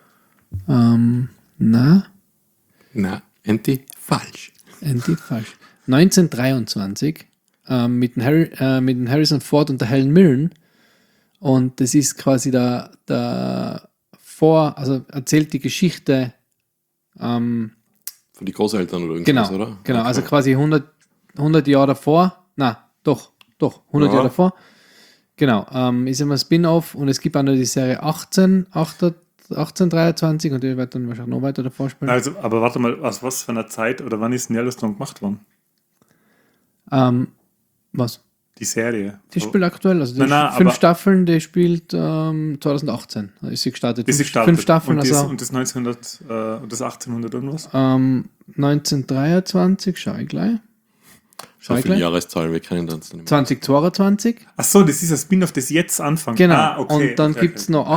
Na, Enti, falsch. Falsch. 1923 mit dem Harrison Ford und der Helen Mirren. Und das ist quasi also erzählt die Geschichte. Von den Großeltern oder irgendwas, Genau, oder? genau. Okay. Also quasi 100 Jahre davor. Doch, 100 Jahre davor. Genau, ist immer ein Spin-off und es gibt auch noch die Serie 1823 und die wird dann wahrscheinlich noch weiter davor spielen. Also, aber warte mal, aus was für einer Zeit oder wann ist denn Yellowstone gemacht worden? Was? Die Serie. Die spielt aktuell, also die Nein, 5 aber- Staffeln, die spielt 2018. Da ist sie gestartet. Ist sie 5 gestartet. Staffeln, und das, also und das 1900 und das 1800 irgendwas? 1923, schau ich gleich. So viele gleich. Jahreszahlen, wir kennen uns nicht mehr. 2022. Ach so, das ist ein Spin-off, das jetzt anfängt. Genau. Okay, und dann okay, gibt es noch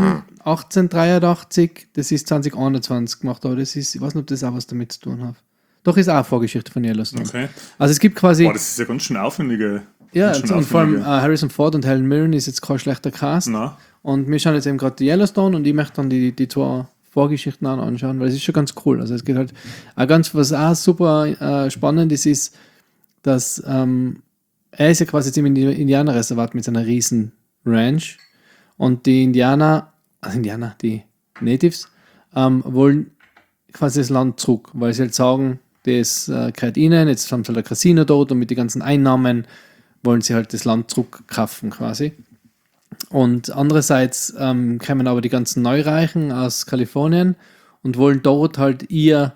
1883, das ist 2021 gemacht, aber das ist, ich weiß nicht, ob das auch was damit zu tun hat. Doch, ist auch eine Vorgeschichte von Yellowstone. Okay. Also es gibt quasi, Boah, das ist ja ganz schön aufwendige. ja, ganz schön und vor allem aufwendige- Harrison Ford und Helen Mirren ist jetzt kein schlechter Cast. Na, Und wir schauen jetzt eben gerade die Yellowstone und ich möchte dann die 2 Vorgeschichten anschauen, weil es ist schon ganz cool. Also es geht halt auch ganz, was auch super spannend ist, dass er ist ja quasi jetzt im Indianerreservat mit seiner riesen Ranch und die die Natives, wollen quasi das Land zurück, weil sie halt sagen, das gehört ihnen, jetzt haben sie halt ein Casino dort und mit den ganzen Einnahmen wollen sie halt das Land zurückkaufen quasi. Und andererseits kommen aber die ganzen Neureichen aus Kalifornien und wollen dort halt ihre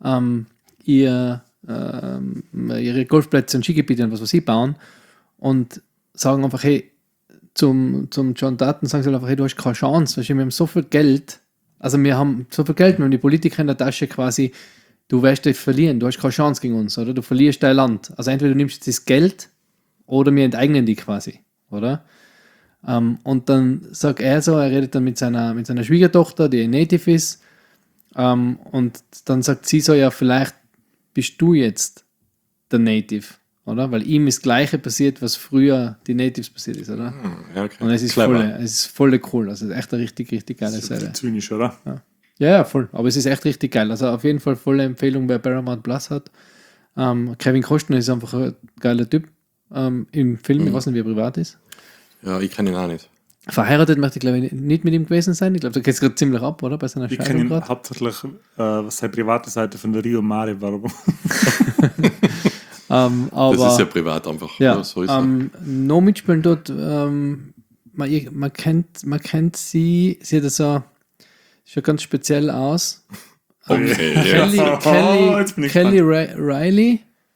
Golfplätze und Skigebiete und was sie bauen und sagen einfach, hey, zum John Dutton sagen sie einfach, hey, du hast keine Chance, weißt du, wir haben so viel Geld, wir haben die Politiker in der Tasche quasi, du wirst dich verlieren, du hast keine Chance gegen uns, oder? Du verlierst dein Land. Also entweder du nimmst jetzt das Geld oder wir enteignen die quasi, oder? Und dann sagt er so, er redet dann mit seiner Schwiegertochter, die Native ist, und dann sagt sie so, ja, vielleicht bist du jetzt der Native, oder? Weil ihm ist das Gleiche passiert, was früher die Natives passiert ist, oder? Ja, okay. Und es ist voll cool, also echt eine richtig, richtig geile das ist ein Serie. bisschen zynisch, oder? Ja, voll. Aber es ist echt richtig geil. Also auf jeden Fall volle Empfehlung, wer Paramount Plus hat. Kevin Costner ist einfach ein geiler Typ im Film. Ich weiß nicht, wie er privat ist. Ja, ich kenne ihn auch nicht. Verheiratet möchte ich, glaube ich, nicht mit ihm gewesen sein. Ich glaube, da geht es gerade ziemlich ab, oder? Bei seiner Ich kenne Scheidung ihn gerade. hauptsächlich seine private Seite von der Rio Mare Werbung. Aber Das ist ja privat einfach. ja, So ist er. noch mitspielen dort, man kennt sie hat so, schaut ganz speziell aus. Okay, ja. Kelly jetzt bin ich Riley,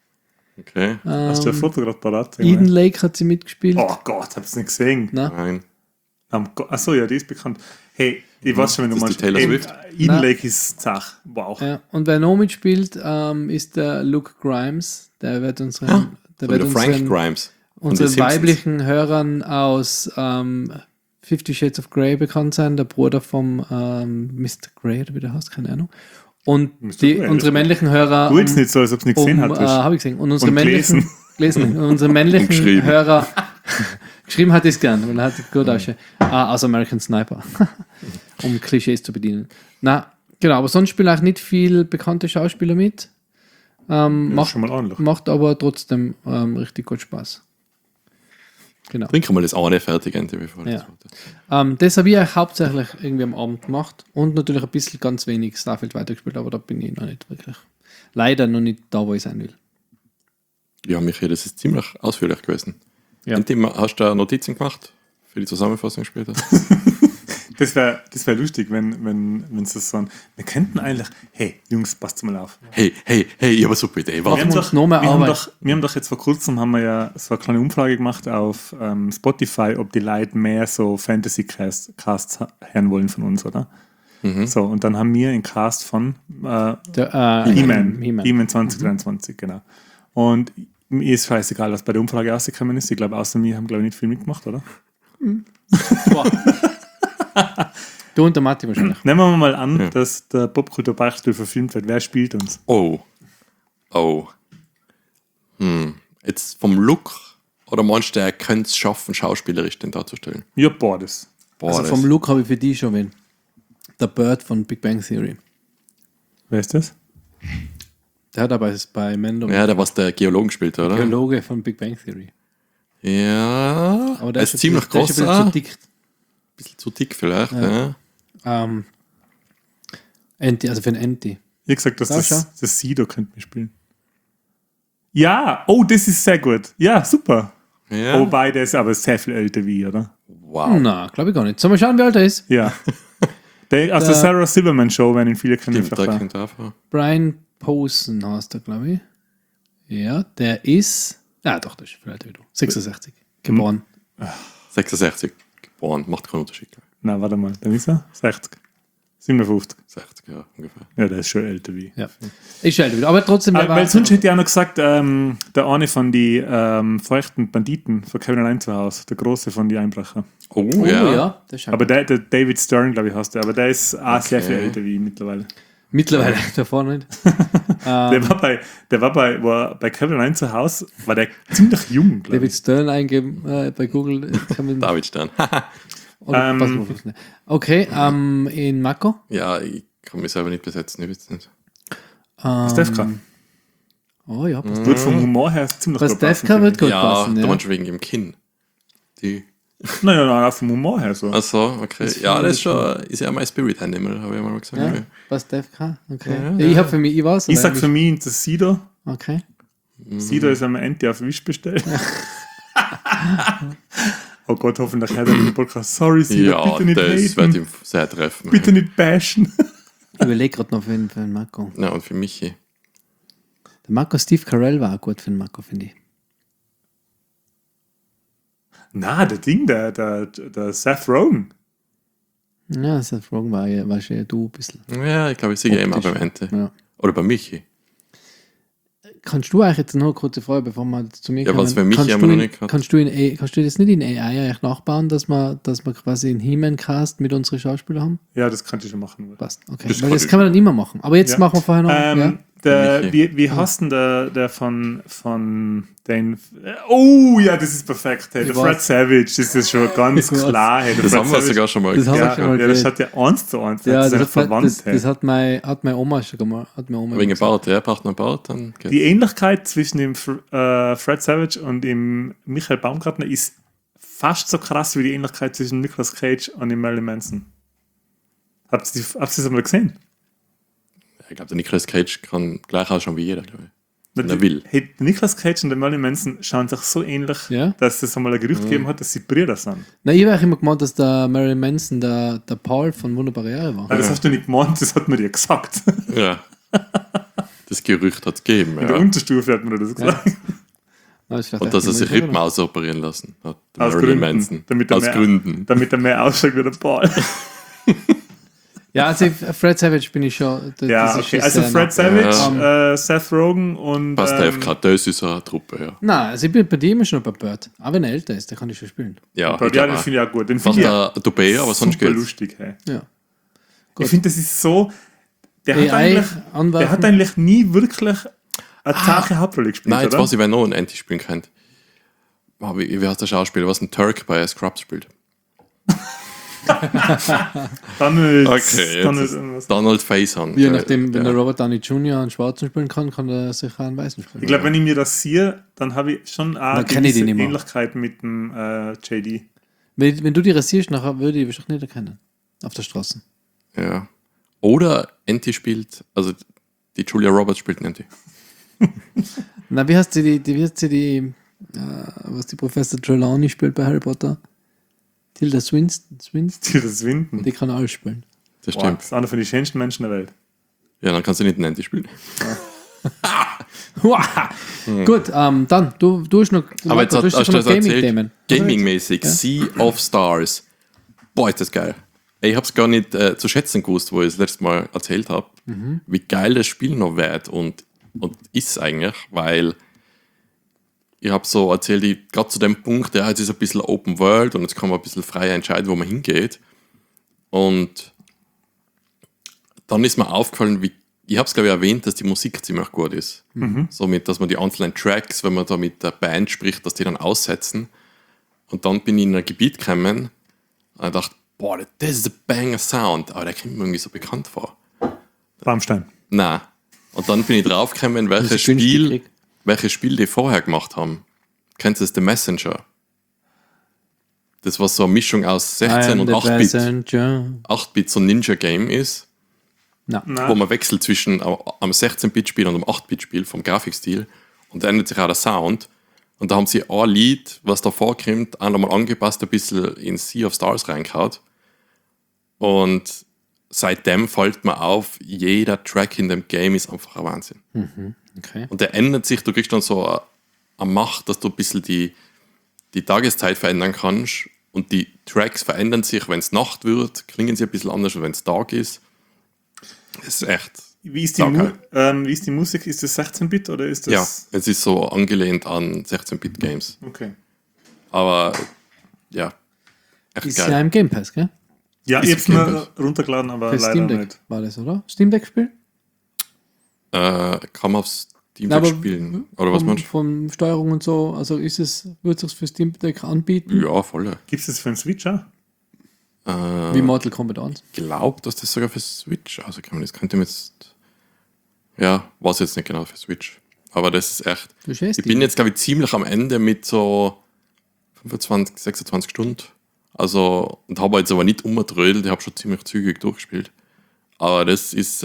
Okay. Hast du ein Foto gerade parat? Eden Lake hat sie mitgespielt. Oh Gott, hab's nicht gesehen. Nein. Achso, ja, die ist bekannt. Hey, ich weiß schon, wenn du Das meinst. ist die Taylor Swift? Eden Nein. Lake ist Zach. Wow. Ja, und wer noch mitspielt, ist der Luke Grimes. Der wird unseren, der So wird wie der Frank unseren, Grimes. von den unseren Simpsons. weiblichen Hörern aus 50 Shades of Grey bekannt sein. Der Bruder vom Mr. Grey, oder wie der heißt, keine Ahnung. Und Mr. Grey, unsere männlichen Hörer. Du jetzt nicht so, als ob du es nicht gesehen hattest. Habe ich gesehen. Und unsere Und männlichen. Gelesen. Und unsere männlichen geschrieben. Hörer. Geschrieben hat es gern, weil er hat gut aussehen. Aus American Sniper. Um Klischees zu bedienen. Na, genau, aber sonst spielen eigentlich nicht viel bekannte Schauspieler mit. Das ist Macht, schon mal ordentlich. macht aber trotzdem richtig gut Spaß. Genau. Trink mal das eine fertig, Ente, bevor Ja. das Wort. Das habe ich eigentlich hauptsächlich irgendwie am Abend gemacht und natürlich ein bisschen ganz wenig Starfield weitergespielt, aber da bin ich noch nicht wirklich. Leider noch nicht da, wo ich sein will. Ja, Michael, das ist ziemlich ausführlich gewesen. Ja. Ente, hast du da Notizen gemacht für die Zusammenfassung später? Das wär lustig, wenn sie das sagen. Wir könnten eigentlich, hey, Jungs, passt mal auf. hey, ich habe eine super Idee. Wir Warte. haben uns noch mehr wir haben Arbeit. wir haben doch jetzt vor kurzem haben wir ja so eine kleine Umfrage gemacht auf Spotify, ob die Leute mehr so Fantasy-Casts hören wollen von uns, oder? So, und dann haben wir einen Cast von Der, He-Man. He-Man. He-Man 2023, genau. Und mir ist scheißegal, was bei der Umfrage rausgekommen ist. Ich glaube, außer mir haben, glaube ich, nicht viel mitgemacht, oder? Boah. Du und der Matti wahrscheinlich. Nehmen wir mal an, dass der Popkultur-Beichtstuhl verfilmt wird. Wer spielt uns? Oh. Jetzt vom Look oder meinst du, er könnte es schaffen, schauspielerisch den darzustellen? Ja, beides. Boah, Also das- vom Look habe ich für die schon wen. Der Bird von Big Bang Theory. Wer ist das? Der hat aber bei Mendo ja, der was der Geologen spielt, oder? Geologe von Big Bang Theory. Ja, Aber er ist ziemlich groß. Der ist ein bisschen zu dick. Bisschen zu dick vielleicht. Ja. Enti, also für ein Enti. Ich gesagt, dass Da, schau. das Sido könnte mitspielen. Ja, oh, das ist sehr gut. Ja, super. Ja. Wobei, der ist aber sehr viel älter wie ich, oder? Wow. Na, glaube ich gar nicht. Sollen wir schauen, wie alt er ist? Ja. Aus der Sarah Silverman Show werden ihn viele kennen. Stimmt, da vielleicht auch. könnte einfach. Brian Posen heißt er, glaube ich. Ja, der ist. Ja, doch, das ist viel älter wie du. 66. Geboren. 66 geboren, macht keinen Unterschied. glaub ich. Nein, warte mal, dann ist er 60. 57. 60, ja, ungefähr. Ja, der ist schon älter wie ich. Ja. Ist schon älter wie du. Aber trotzdem, der Weil sonst hätte ich auch noch gesagt, der eine von den feuchten Banditen von Kevin allein zu Hause, der große von den Einbrecher. Oh, Oh ja. ja, das ist Aber der David Stern, glaube ich, heißt der. Aber der ist auch sehr viel älter wie ich mittlerweile. mittlerweile davor nicht. Der war bei Kevin allein zu Hause, war der ziemlich jung, glaube David ich. Stern eingeben bei Google. Kann man, David Stern. oder, pass mal auf, ne. Okay, in Mako. ja, ich kann mich selber nicht besetzen, ich weiß es nicht. Stefka. Oh ja, passt. Wird vom Humor her ziemlich Was gut passen, Stefka finde wird gut ja, passen. da Ja. meinst du wegen dem Kinn. Die. ich. Naja, auch vom Humor her so. Achso, okay. Das Ja, finde das ich ist schon, ist ja mein Spirit Animal, habe ich mal gesagt. Ja, Ja. was Stefka? Okay. Ja, Ja, ich habe für mich, ich weiß. Ich aber sag für mich das Sido. Okay. Sido ist am Ende auf Wisch bestellt. Oh Gott, hoffentlich hat er den Podcast. Sorry, Sido, Ja, bitte nicht das wird haten. ihm sehr treffen. Bitte nicht bashen. Ich überlege gerade noch für den Mako. Ja, und für Michi. Der Mako Steve Carell war auch gut für den Mako, finde ich. Na, der Ding, der Seth Rogen. Ja, Seth Rogen war schon ja du ein bisschen. Ja, ich glaube, ich sehe immer Optisch. beim Ente. Ja. Oder bei Michi. Kannst du eigentlich jetzt noch eine kurze Frage, bevor wir zu mir Ja, was für mich kannst haben du wir in- noch nicht gehabt. kannst du das nicht in AI eigentlich nachbauen, dass wir quasi einen He-Man-Cast mit unseren Schauspielern haben? Ja, das könnte ich schon machen. Passt, okay. Das Weil kann das ich kann man dann immer machen. Aber jetzt Ja. machen wir vorher noch. Ja? Michi. Wie heißt denn der von den. Oh ja, das ist perfekt. Hey, der Ich Fred weiß. Savage, das ist schon ganz Ich weiß. klar. Hey, der Das Fred haben wir Savage- sogar schon mal Das haben wir gesagt. schon mal Ja, das geredet. hat ja 1:1. Ja, das ist verwandt. das hat meine Oma schon gemacht. Hat meine Oma Wegen gesagt. Bart, ja, braucht noch einen Bart, dann geht's. Die Ähnlichkeit zwischen dem Fred Savage und dem Michael Baumgartner ist fast so krass wie die Ähnlichkeit zwischen Nicolas Cage und dem Marilyn Manson. Habt ihr das einmal gesehen? Ich glaube, der Nicolas Cage kann gleich ausschauen wie jeder, glaube ich. Wenn er will. Hey, Nicolas Cage und der Marilyn Manson schauen sich so ähnlich, Ja? dass es einmal ein Gerücht gegeben hat, dass sie Brüder sind. Nein, ich habe auch immer gemeint, dass der Marilyn Manson der Paul von Wunderbare Jahre war. Aber das hast du nicht gemeint, das hat mir dir gesagt. Ja. Das Gerücht hat es gegeben. In der Ja. Unterstufe hat man das gesagt. Und dass er sich Rippen ausoperieren lassen hat. der Aus Marilyn Gründen. Manson. Damit er Aus mehr- Gründen. Damit er mehr ausschaut wie der Paul. Ja, also Fred Savage bin ich schon. Ja, ist okay. schon Also sehr Fred nah. Savage, Seth Rogen und Passt FK, das ist eine Truppe, ja. Nein, also ich bin bei dem schon bei Bird. Auch wenn er älter ist, der kann ich schon spielen. Ja, Bro, ich ja, glaub den auch. finde ich auch gut. Den Fast finde ich auch der Dubé, aber sonst super geht's. lustig. Hey. Ja. Ich finde, das ist so... Der hat, AI eigentlich, anwerfen. der hat eigentlich nie wirklich eine zarte Hauptrolle gespielt, Nein, jetzt oder? weiß ich, wer noch einen Anti spielen könnte. Oh, wie heißt der Schauspieler, was ein Turk bei Scrubs spielt? Donald, Okay, Donald jetzt irgendwas. ist Donald Faison. Je nachdem, wenn ja. der Robert Downey Jr. einen Schwarzen spielen kann er sicher einen Weißen spielen. Ich glaube, wenn ich mir das sehe, dann habe ich schon auch Dann kenne ich den nicht mehr. Ähnlichkeit mit dem JD. Wenn du die rasierst, nachher würde ich wahrscheinlich nicht erkennen. Auf der Straße. Ja. Oder Anti spielt, also die Julia Roberts spielt Anti. Na, wie heißt die was die Professor Trelawney spielt bei Harry Potter? Tilda Swinton? Das Winden. Die kann alles spielen. Das Boah, stimmt. das ist einer von den schönsten Menschen der Welt. Ja, dann kannst du nicht einen Anti spielen. Gut, dann, du hast noch, Aber jetzt du hast du das erzählt, Gaming-Themen. Gaming-mäßig, Sea of Stars. Boah, ist das geil. Ich habe es gar nicht zu schätzen gewusst, wo ich das letzte Mal erzählt habe, wie geil das Spiel noch wird und ist eigentlich, weil ich habe so erzählt, gerade zu dem Punkt, ja, jetzt ist ein bisschen Open World und jetzt kann man ein bisschen freier entscheiden, wo man hingeht. Und dann ist mir aufgefallen, ich habe es glaube ich erwähnt, dass die Musik ziemlich gut ist. Somit, dass man die einzelnen Tracks, wenn man da mit der Band spricht, dass die dann aussetzen. Und dann bin ich in ein Gebiet gekommen und ich dachte, boah, das ist ein banger Sound, aber der kommt mir irgendwie so bekannt vor. Rammstein. Nein. Und dann bin ich draufgekommen, Das ist günstig. welches Spiel die vorher gemacht haben. Kennst du das? The Messenger? Das war so eine Mischung aus 16 und 8-Bit. 8-Bit so ein Ninja-Game ist, Na, wo man wechselt zwischen einem 16-Bit-Spiel und einem 8-Bit-Spiel vom Grafikstil. Und da ändert sich auch der Sound. Und da haben sie ein Lied, was da vorkommt, einmal angepasst, ein bisschen in Sea of Stars reingehauen. Und seitdem fällt mir auf, jeder Track in dem Game ist einfach ein Wahnsinn. okay. Und der ändert sich, du kriegst dann so eine Macht, dass du ein bisschen die Tageszeit verändern kannst. Und die Tracks verändern sich, wenn es Nacht wird, klingen sie ein bisschen anders, als wenn es Tag ist. Das ist echt. Wie ist die, wie ist die Musik? Ist das 16-Bit oder ist das... Ja, es ist so angelehnt an 16-Bit-Games. Okay. Aber ja, echt Ist geil. ja im Game Pass, gell? Ja, Ist ich hab's okay, mir runtergeladen, aber Für leider Steam Deck nicht. war das, oder? Steam Deck Spiel? Kann man auf Steam Na, Deck aber spielen? Oder was meinst Von Steuerung und so, also wird es für Steam Deck anbieten? du? Ja, voll. Gibt es das für einen Switch auch? Wie Mortal Kombat 1? Ich glaube, dass das sogar für Switch rausgekommen ist. Könnte mir jetzt. Ja, weiß jetzt nicht genau für Switch. Aber das ist echt. Du stehst Ich bin jetzt, glaube ich, ziemlich am Ende mit so 25, 26 Stunden. Also, und habe jetzt aber nicht umgedrödelt, ich habe schon ziemlich zügig durchgespielt. Aber das ist,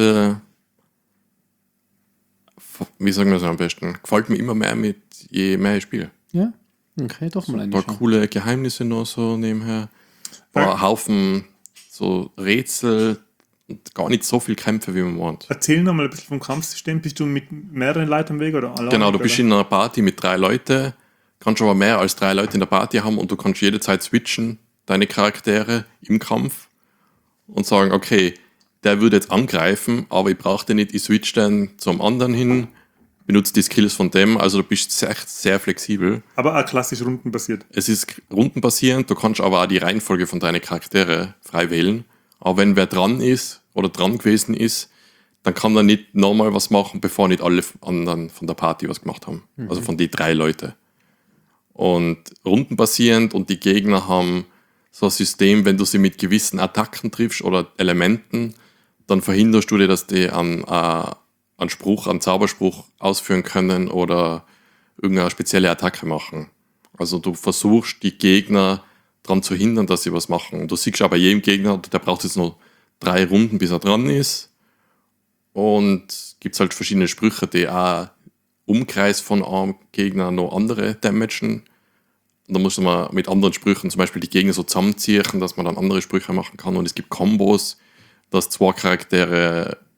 wie sagen wir es am besten, gefällt mir immer mehr mit je mehr ich spiele. Ja? Okay, doch mal Ein eine paar schauen. coole Geheimnisse noch so nebenher. Ein paar Haufen so Rätsel und gar nicht so viel Kämpfe, wie man meint. Erzähl noch mal ein bisschen vom Kampfsystem. Bist du mit mehreren Leuten am Weg oder alleine? Genau, du bist oder? in einer Party mit 3 Leuten, kannst aber mehr als 3 Leute in der Party haben und du kannst jede Zeit switchen, deine Charaktere im Kampf und sagen, okay, der würde jetzt angreifen, aber ich brauche den nicht, ich switch den zum anderen hin, benutze die Skills von dem, also du bist echt sehr flexibel. Aber auch klassisch rundenbasiert. Es ist rundenbasierend, du kannst aber auch die Reihenfolge von deinen Charaktere frei wählen. Aber wenn wer dran ist oder dran gewesen ist, dann kann er nicht nochmal was machen, bevor nicht alle anderen von der Party was gemacht haben. Also von die 3 Leute. Und rundenbasierend und die Gegner haben so ein System, wenn du sie mit gewissen Attacken triffst oder Elementen, dann verhinderst du dir, dass die einen Zauberspruch ausführen können oder irgendeine spezielle Attacke machen. Also du versuchst die Gegner daran zu hindern, dass sie was machen. Und du siehst aber jedem Gegner, der braucht jetzt noch 3 Runden, bis er dran ist. Und gibt halt verschiedene Sprüche, die auch Umkreis von einem Gegner noch andere damagen. Und da muss man mit anderen Sprüchen zum Beispiel die Gegner so zusammenziehen, dass man dann andere Sprüche machen kann. Und es gibt Kombos, dass 2 Charaktere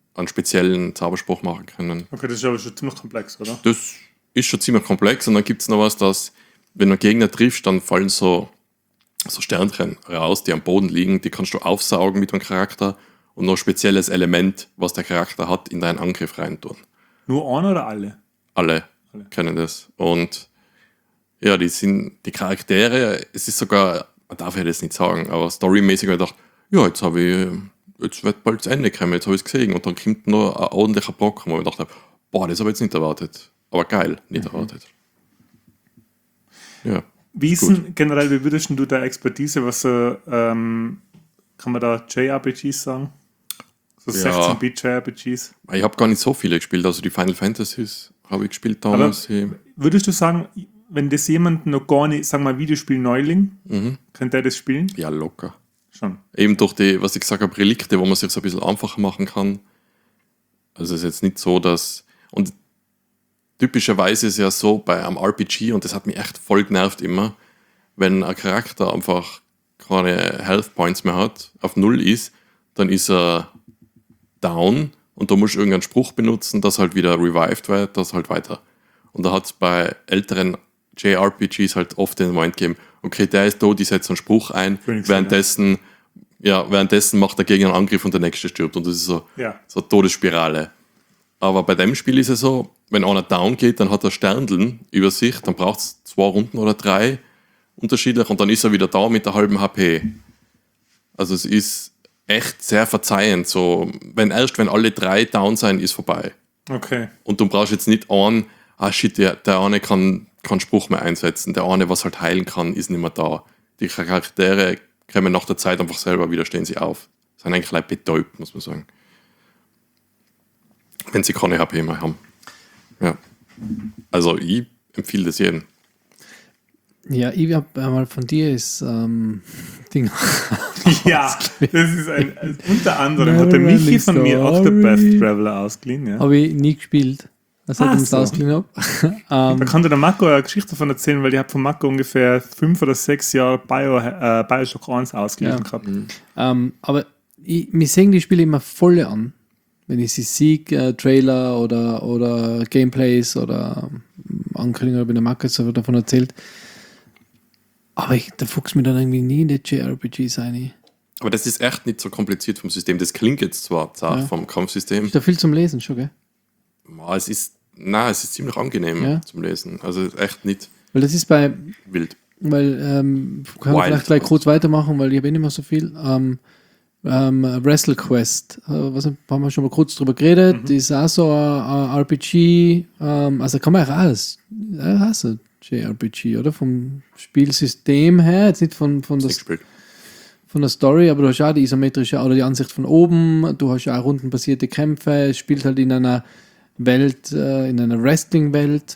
einen speziellen Zauberspruch machen können. Okay, das ist aber schon ziemlich komplex, oder? Das ist schon ziemlich komplex und dann gibt es noch was, dass wenn du einen Gegner triffst, dann fallen so Sternchen raus, die am Boden liegen, die kannst du aufsaugen mit dem Charakter und noch ein spezielles Element, was der Charakter hat, in deinen Angriff reintun. Nur einer oder alle? Alle kennen das. Und ja, die Charaktere, es ist sogar, man darf ja das nicht sagen, aber storymäßig habe ich gedacht, ja, jetzt wird bald das Ende kommen, jetzt habe ich es gesehen und dann kommt noch ein ordentlicher Block, wo ich gedacht habe, boah, das habe ich jetzt nicht erwartet. Aber geil, nicht erwartet. Ja. Wie ist denn generell, wie würdest du deine Expertise, was so, kann man da JRPGs sagen? So Ja. 16-Bit JRPGs. Ich habe gar nicht so viele gespielt, also die Final Fantasies habe ich gespielt damals. Würdest du sagen, wenn das jemand noch gar nicht, sagen wir mal, Videospiel-Neuling, könnte er das spielen? Ja, locker. Schon. Eben durch die, was ich gesagt habe, Relikte, wo man sich so ein bisschen einfacher machen kann. Also es ist jetzt nicht so, dass... Und typischerweise ist es ja so bei einem RPG, und das hat mich echt voll genervt immer, wenn ein Charakter einfach keine Health Points mehr hat, auf 0 ist, dann ist er down und da musst du irgendeinen Spruch benutzen, dass halt wieder revived wird, das halt weiter. Und da hat es bei älteren JRPGs halt oft den Moment gegeben, okay, der ist tot, ich setze einen Spruch ein, währenddessen macht der Gegner einen Angriff und der nächste stirbt. Und das ist so eine Todesspirale. Aber bei dem Spiel ist es so, wenn einer down geht, dann hat er Sterndeln über sich, dann braucht es 2 Runden oder 3 unterschiedlich und dann ist er wieder da mit der halben HP. Also es ist echt sehr verzeihend. So, wenn alle 3 down sein, ist vorbei. Okay. Und du brauchst jetzt nicht einen, der eine kann keinen Spruch mehr einsetzen, der eine, was halt heilen kann, ist nicht mehr da. Die Charaktere kommen nach der Zeit einfach selber wieder, stehen sie auf. Sind eigentlich leicht betäubt, muss man sagen. Wenn sie keine HP mehr haben. Ja. Also ich empfehle das jedem. Ja, ich habe einmal von dir ist Ding. Ja, das ist unter anderem hat der Michi von mir auch der Best Traveler ausgeliehen. Ja. Habe ich nie gespielt. Seitdem ich es ausgeliehen habe. Da kann dir der Marco eine Geschichte davon erzählen, weil ich habe von Marco ungefähr 5 oder 6 Jahre Bioshock 1 ausgeliehen gehabt. Aber mir sehen die Spiele immer voll an. Wenn ich sie sehe, Trailer oder Gameplays oder Ankündigungen, wenn der Marco jetzt davon erzählt. Aber da fuchst mich dann irgendwie nie in die JRPGs rein. Aber das ist echt nicht so kompliziert vom System. Das klingt jetzt zwar zart vom Kampfsystem. Ist da viel zum Lesen schon, gell? Es ist ziemlich angenehm zum Lesen. Also echt nicht weil das ist bei wild. Weil, können wir vielleicht gleich kurz weitermachen, weil ich habe nicht mehr so viel. WrestleQuest, haben wir schon mal kurz drüber geredet, ist auch so ein RPG, also kann man auch raus, so JRPG, oder? Vom Spielsystem her, jetzt nicht von der Story, aber du hast auch die isometrische oder die Ansicht von oben, du hast auch rundenbasierte Kämpfe, es spielt halt in einer Welt, in einer Wrestling-Welt.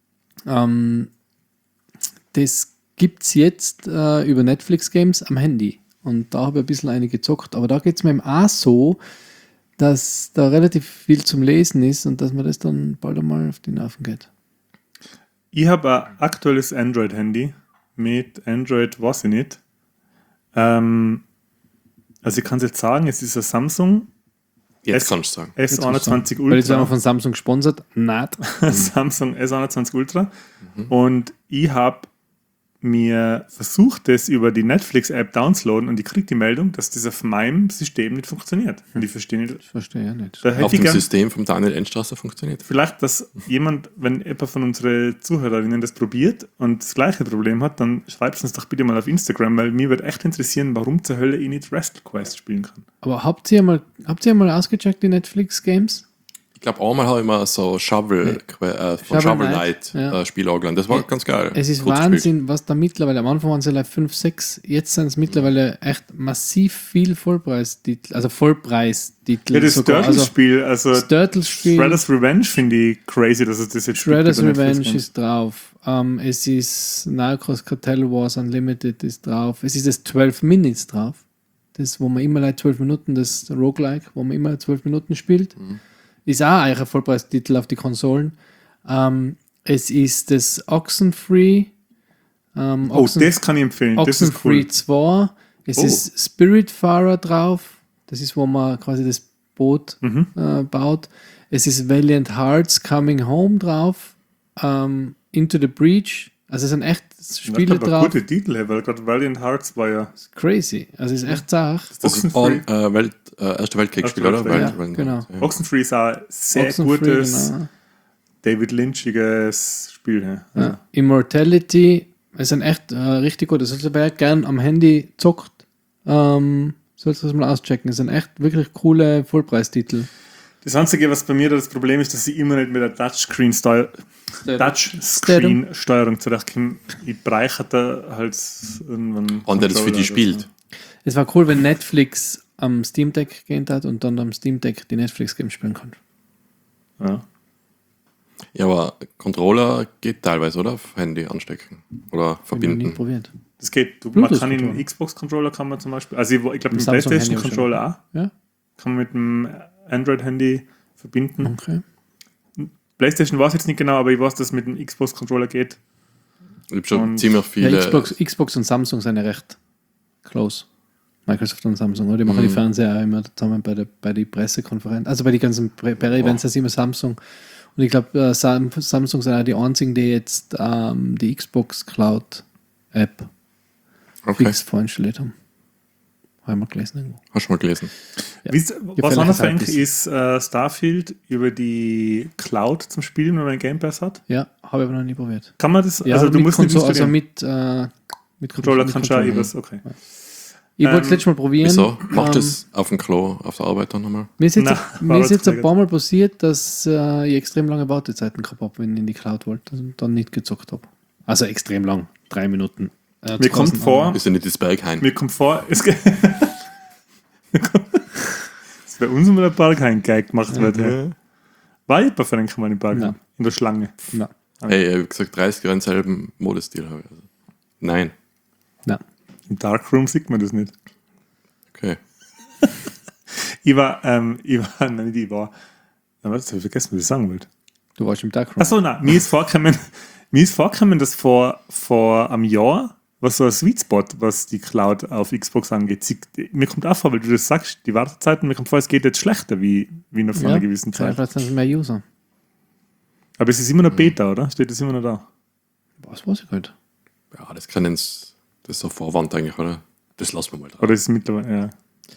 Das gibt es jetzt über Netflix-Games am Handy. Und da habe ich ein bisschen eine gezockt. Aber da geht es mir auch so, dass da relativ viel zum Lesen ist und dass mir das dann bald einmal auf die Nerven geht. Ich habe ein aktuelles Android-Handy mit Android, weiß ich nicht. Also ich kann es jetzt sagen, es ist ein Samsung Jetzt kannst du sagen. S21 Ultra. Weil jetzt auch Genau. von Samsung gesponsert. Nicht. Samsung S21 Ultra. Und ich habe mir versucht, das über die Netflix-App downzuladen und ich kriege die Meldung, dass das auf meinem System nicht funktioniert. Und ich verstehe nicht. Ich verstehe ja nicht. Da hätte Auf ich dem gern, System von Daniel Endstrasser funktioniert. vielleicht, dass jemand, wenn jemand von unseren Zuhörerinnen das probiert und das gleiche Problem hat, dann schreibt es uns doch bitte mal auf Instagram, weil mir wird echt interessieren, warum zur Hölle ich nicht WrestleQuest spielen kann. Aber habt ihr mal ausgecheckt, die Netflix-Games? Ich glaube, einmal habe ich mal so Shovel Knight Spiel angelernt. Das war ganz geil. Es ist Gut Wahnsinn, was da mittlerweile, am Anfang waren es ja 5, 6, jetzt sind es mittlerweile echt massiv viel Vollpreistitel, also Vollpreistitel. Ja, das sogar. Turtles-Spiel, also das Turtles-Spiel, Shredder's Revenge finde ich crazy, dass es das jetzt Shredder's gibt bei Netflix. Revenge ist drauf. Es ist Narcos Cartel Wars Unlimited ist drauf. Es ist das 12 Minutes drauf. Das, wo man immer 12 Minuten, das Roguelike, wo man immer 12 Minuten spielt. Ist auch eigentlich ein Vollpreistitel auf die Konsolen. Es ist das Oxenfree. Das kann ich empfehlen. Das ist Oxenfree cool. 2. Es ist Spiritfarer drauf. Das ist, wo man quasi das Boot baut. Es ist Valiant Hearts Coming Home drauf. Into the Breach. Also es sind echt Spiele aber drauf. gute Titel, weil gerade Valiant Hearts war ja Crazy. Also es ist echt Sach. Das ist Erste Weltkriegsspiel, oder? Erste Weltkrieg, ja, genau. Oxenfree ist auch ein sehr Oxenfree, gutes genau. David Lynchiges Spiel. Ja. Ja. Immortality ist ein echt richtig gut. Also wer gern am Handy zockt, sollst du das mal auschecken. Das sind echt wirklich coole Vollpreistitel. Das Einzige, was bei mir das Problem ist, dass ich immer nicht mit der Touchscreen-Steuerung zurechtkomme. Ich breiche da halt irgendwann. Und der das für die spielt. Es war cool, wenn Netflix am Steam Deck gehen hat und dann am Steam Deck die Netflix-Games spielen kann. Ja. Ja, aber Controller geht teilweise, oder? Auf Handy anstecken oder Hab ich nie verbinden. probiert. Das geht. Man kann in Bluetooth-Controller. Xbox-Controller kann man zum Beispiel, also ich glaube im Samsung-Handy PlayStation-Controller auch, Ja? kann man mit dem Android-Handy verbinden. Okay. PlayStation weiß ich jetzt nicht genau, aber ich weiß, dass es mit dem Xbox-Controller geht. Ich habe schon Und- ziemlich Ja, viele. Xbox und Samsung sind ja recht close. Microsoft und Samsung, oder? Die machen die Fernseher auch immer zusammen bei den Pressekonferenzen. Also bei den ganzen Events ist immer Samsung. Und ich glaube, Samsung sind auch die einzigen, die jetzt die Xbox Cloud App Okay, fix vorinstalliert haben. Habe ich mal gelesen irgendwo. hast du mal gelesen. Ja. Was Gefährliches anderes Halbwissen. eigentlich ist Starfield über die Cloud zum Spielen, wenn man einen Game Pass hat. Ja, habe ich aber noch nie probiert. Kann man das? Ja, also du mit musst nicht Konsole, also installieren. mit Controller mit kannst du auch Controller. übers, okay. Ich wollte es letztes Mal probieren. Wieso? Macht Ähm, es auf dem Klo, auf der Arbeit dann nochmal? Mir ist jetzt, Na, mir ist jetzt ein Arbeitskollege. paar Mal passiert, dass ich extrem lange Wartezeiten gehabt habe, wenn ich in die Cloud wollte und dann nicht gezockt habe. Also extrem lang, 3 Minuten. Mir kommt vor, Ist ja nicht das Berghain. es bei uns immer ein Berghain-Gag gemacht wird. Ja. War ich bei Frank mal im Berghain? Ja. In der Schlange. Nein, Hey, ich habe gesagt, 30 Jahre selben Modestil habe ich. Also. Nein. nein. Im Darkroom sieht man das nicht. Okay. Nein, was habe ich vergessen, was ich sagen wollte. Du warst im Darkroom. Achso, nein, mir ist vorgekommen, dass vor einem Jahr war so ein Sweet Spot, was die Cloud auf Xbox angeht. Mir kommt auch vor, weil du das sagst, die Wartezeiten, mir kommt vor, es geht jetzt schlechter wie noch vor einer gewissen Zeit. Vielleicht sind es mehr User. Aber es ist immer noch Beta, oder? Steht das immer noch da? Was weiß ich nicht. Ja, das kann ins. Das ist so Vorwand eigentlich, oder? Das lassen wir mal drauf. Oder ist es mittlerweile,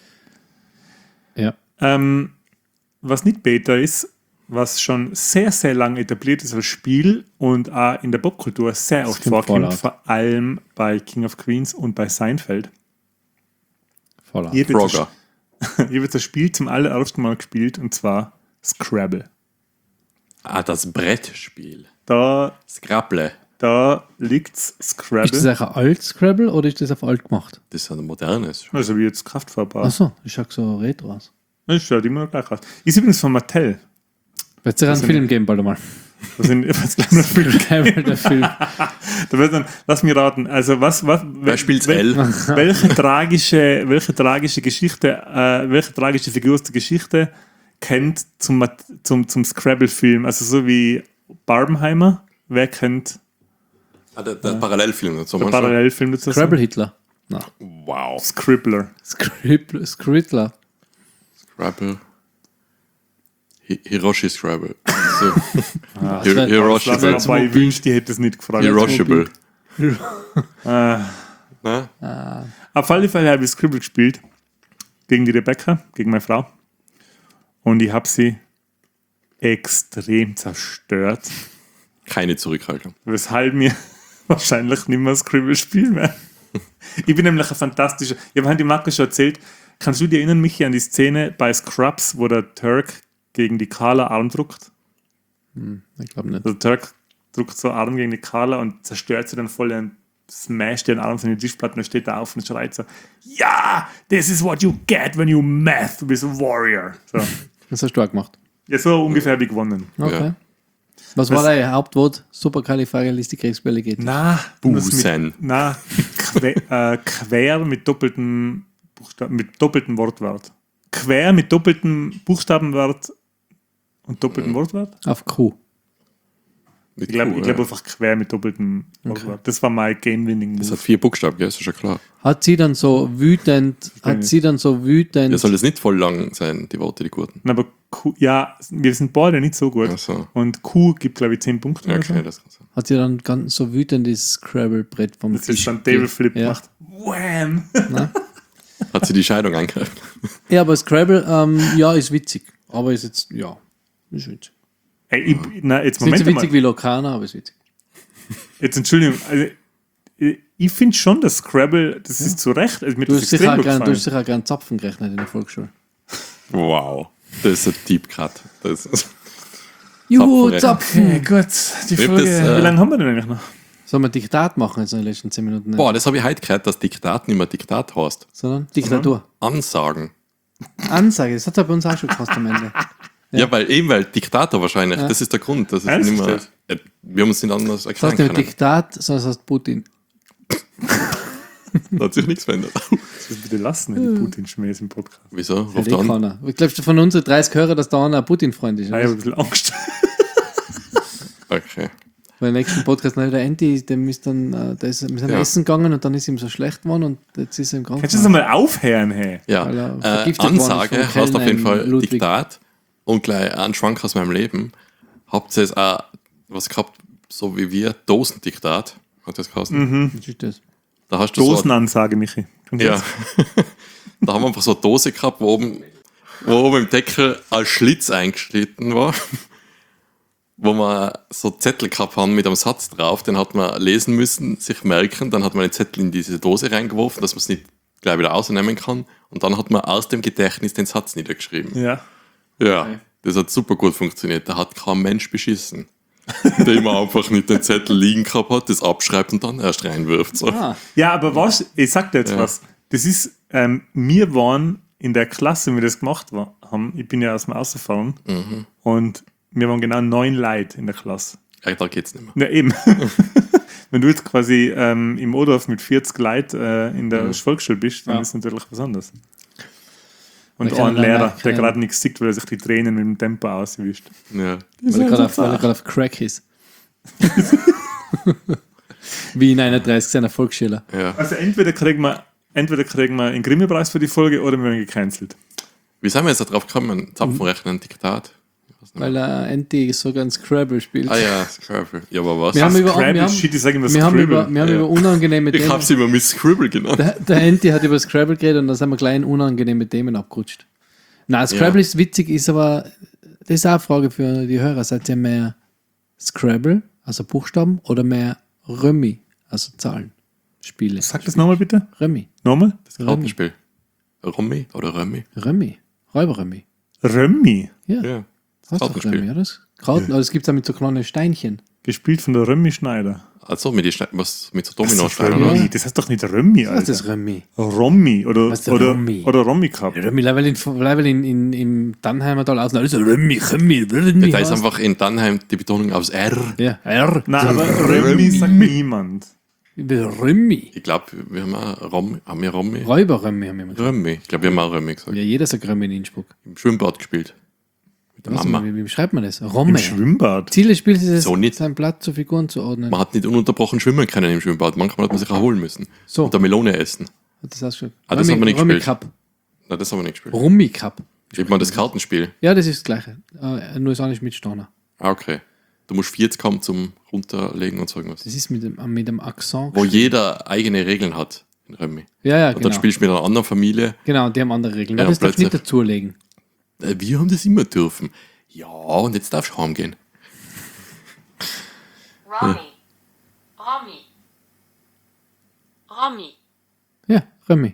ja. Ja. Was nicht Beta ist, was schon sehr, sehr lange etabliert ist als Spiel und auch in der Popkultur sehr oft stimmt, vorkommt, Fallout. vor allem bei King of Queens und bei Seinfeld. Fallout. Ich habe jetzt Frogger. Ich habe jetzt das Spiel zum allerersten Mal gespielt und zwar Scrabble. Ah, das Brettspiel. Da Scrabble. liegt's Ist das Scrabble. eigentlich ein alt Scrabble oder ist das auf alt gemacht? Das ist ein modernes Spiel. Also wie jetzt kraftfahrbar. Achso, ich schaue so retro aus. Das schaut immer noch gleich aus. Ist übrigens von Mattel. Wird es ja einen Film geben, bald einmal. Das sind was gleich noch viel. Scrabble, der Film. Da wird dann, lass mich raten. Also Wer spielt's L? welche tragische Geschichte, welche tragische Figur aus der Geschichte kennt zum Scrabble-Film? Also so wie Barbenheimer. Wer kennt Ah, der Parallelfilm dazu. den meinst du? Parallelfilm dazu? Scrabble Hitler. Na. Wow. Scribbler. Scribbler. Scrabble. Hiroshi Scrabble. So. das wär- Hiroshable. das Aber ich wünschte, ich hätte es nicht gefragt. Hiroshable. Äh, Ne? Auf alle Fälle habe ich Scribble gespielt. Gegen die Rebecca, gegen meine Frau. Und ich habe sie extrem zerstört. Keine Zurückhaltung. Weshalb mir wahrscheinlich nicht mehr Scribble spielen mehr. Ich bin nämlich ein fantastischer. Ich habe die Marco schon erzählt. Kannst du dich erinnern, Michi, an die Szene bei Scrubs, wo der Turk gegen die Carla Arm druckt? Ich glaube nicht. Also der Turk druckt so Arm gegen die Carla und zerstört sie dann voll und smasht den Arm von den Tischplatten und steht da auf und schreit so: Ja, this is what you get when you meth with a warrior. So. Das hast du auch gemacht. Ja, so ungefähr habe ich gewonnen. Okay. Ja. Was war dein Hauptwort? Supercalifragilisticexpialidocious. Na, Busen. Quer mit doppeltem Wortwert. Quer mit doppeltem Buchstabenwert und doppeltem Wortwert? Auf Q. Mit Ich glaube Q, glaub einfach quer mit doppeltem Auswahl. Das war mein Game-Winning-Move. Das hat 4 Buchstaben, gell? Ist ja klar. Hat sie dann so wütend, Ja, soll das nicht voll lang sein, die Worte, die guten? Aber Q, ja, wir sind beide nicht so gut. Ach so. Und Q gibt, glaube ich, 10 Punkte. oder Okay, so. das kann sein. hat sie dann ganz so wütend das Scrabble-Brett vom Das ist dann Table Flip Ja. gemacht. Wham! Hat sie die Scheidung eingreift? Ja, aber Scrabble, ja, ist witzig. Aber ist jetzt, ja, ist witzig. Ey, na, jetzt Ist nicht Moment so witzig mal. wie Lokana, aber ist witzig. Jetzt Entschuldigung. Also, ich finde schon, dass Scrabble, das ist zu Recht. Also, mir Du das hast extrem gut sicher gefallen. auch gern Zapfen gerechnet in der Volksschule. Wow. Das ist ein Deep Cut. Das ist Juhu, Zapfen. Zapfen! Okay, gut. Die Ich hab Folge. das, Wie lange haben wir denn eigentlich noch? Sollen wir Diktat machen jetzt in den letzten 10 Minuten? Nicht? Boah, das habe ich heute gehört, dass Diktat nicht mehr Diktat heißt. Sondern Diktatur. Ansagen. Ansage, das hat er bei uns auch schon gepasst am Ende. Ja, weil Diktator wahrscheinlich, das ist der Grund. Das ist Ehrlich nicht mehr, gesagt? wir haben es nicht anders Das erklären heißt nicht können. Diktat, sondern das heißt Putin. Da hat sich nichts verändert. Das müssen wir bitte lassen, wenn die Putin-Schmähs im Podcast. Wieso? Ja, Ruft an. keiner. Ich glaube, von unseren 30 Hörer, dass da einer ein Putin-Freund ist. Ich habe ein bisschen Angst. Okay. Weil im nächsten Podcast, der Enti, dem ist dann, wir sind Ja. essen gegangen und dann ist ihm so schlecht geworden und jetzt ist er im Kannst du Krankenhaus. das einmal aufhören, hey? Weil er Ja, vergiftet worden ist Ansage vom heißt auf jeden Kellner Fall in Ludwig. Diktat und gleich ein Schwank aus meinem Leben. Habt ihr jetzt auch was gehabt, so wie wir, Dosendiktat, hat das geheißen? Was ist das? Da hast du so Dosenansage, Michi. Und ja. jetzt? Da haben wir einfach so eine Dose gehabt, wo oben im Deckel ein Schlitz eingeschnitten war, wo wir so Zettel gehabt haben mit einem Satz drauf, den hat man lesen müssen, sich merken, dann hat man den Zettel in diese Dose reingeworfen, dass man es nicht gleich wieder rausnehmen kann und dann hat man aus dem Gedächtnis den Satz niedergeschrieben. Ja. Ja, das hat super gut funktioniert, da hat kein Mensch beschissen. Der immer einfach nicht den Zettel liegen gehabt hat, das abschreibt und dann erst reinwirft. So. Ja, aber was, ich sag dir jetzt Ja. was. Das ist, wir waren in der Klasse, wie wir das gemacht haben, ich bin ja aus dem Außerfahren und wir waren genau 9 Leute in der Klasse. Ja, da geht's nicht mehr. Ja, eben. Wenn du jetzt quasi im Odorf mit 40 Leuten in der Volksschule bist, dann Ja. ist natürlich was anderes. Und Da auch ein kann er Lehrer, dann der keinen- gerade nichts sieht, weil er sich die Tränen mit dem Tempo auswischt. Ja. Weil er gerade auf Crack ist. Wie in 31 seiner Volksschüler. Ja. Also entweder kriegen wir einen Grimme-Preis für die Folge oder wir werden gecancelt. Wie sind wir jetzt da drauf gekommen? Zapfenrechnen, Diktat? Weil er Enti so ganz Scrabble spielt. Ah ja, Scrabble. Ja, aber was? Wir haben über- Scrabble, wir haben- shit, ich sage immer Wir haben Scribble. über unangenehme Ich Themen. hab's immer Miss Scribble genannt. Der Enti hat über Scrabble geredet und da sind wir gleich in unangenehme Themen abgerutscht. Nein, Scrabble ist witzig, ist aber, das ist auch eine Frage für die Hörer. Seid ihr mehr Scrabble, also Buchstaben, oder mehr Römi, also Zahlen, Spiele? Sag das nochmal bitte. Römi. Nochmal? Das Kartenspiel. Rummi oder Römi? Römi. Räuberrömi. Römmi. Ja, Ja. heißt doch Kartenspiel. Römi, oder? Karten, aber es gibt es auch mit so kleinen Steinchen. Gespielt von der Römmi Schneider. Also mit, was, mit so Das, ist Dominosteinen, Römmi. oder? Das heißt doch nicht Römmi, Was ist Alter. das Römi? Rommi oder, Was ist der oder, Rommi? oder Rommi Cup. Römi, weil im Tannheimer Tal außen alles so Römi, Römi. Da ist heißt. einfach in Tannheim die Betonung aufs R. Ja, R. Nein, aber Römmi sagt niemand. Römi. Ich glaube, wir haben auch Rommi. Haben wir Rommi? Räuberrömi haben wir immer gesagt. Römi. Ich glaube, wir haben auch Römi gesagt. Ja, jeder sagt Römi in Innsbruck. Im Schwimmbad gespielt. Mit der Was, Mama. wie schreibt man das? Im Romme. Schwimmbad. Ziel des Spiels ist es, So nicht. sein Blatt zu Figuren zu ordnen. Man hat nicht ununterbrochen schwimmen können im Schwimmbad. Manchmal hat man sich erholen müssen. So. Und eine Melone essen. Hat das ausgeschaut? Das haben wir nicht Rummi gespielt. Cup. Nein, das haben wir nicht gespielt. Rummi Cup. Gibt man das Kartenspiel? Ja, das ist das Gleiche. Nur ist auch nicht mit Steiner. Ah, okay. Du musst 40 haben zum Runterlegen und so irgendwas. Das ist mit dem Akzent. Wo jeder eigene Regeln hat in Römi. Ja, ja, Und genau. dann spielst du mit einer anderen Familie. Genau, und die haben andere Regeln. Ja, Ja, das darfst du nicht plötzlich. dazulegen. Wir haben das immer dürfen. Ja, und jetzt darfst du heimgehen. Romy. Romy. Romy. Ja, Römi.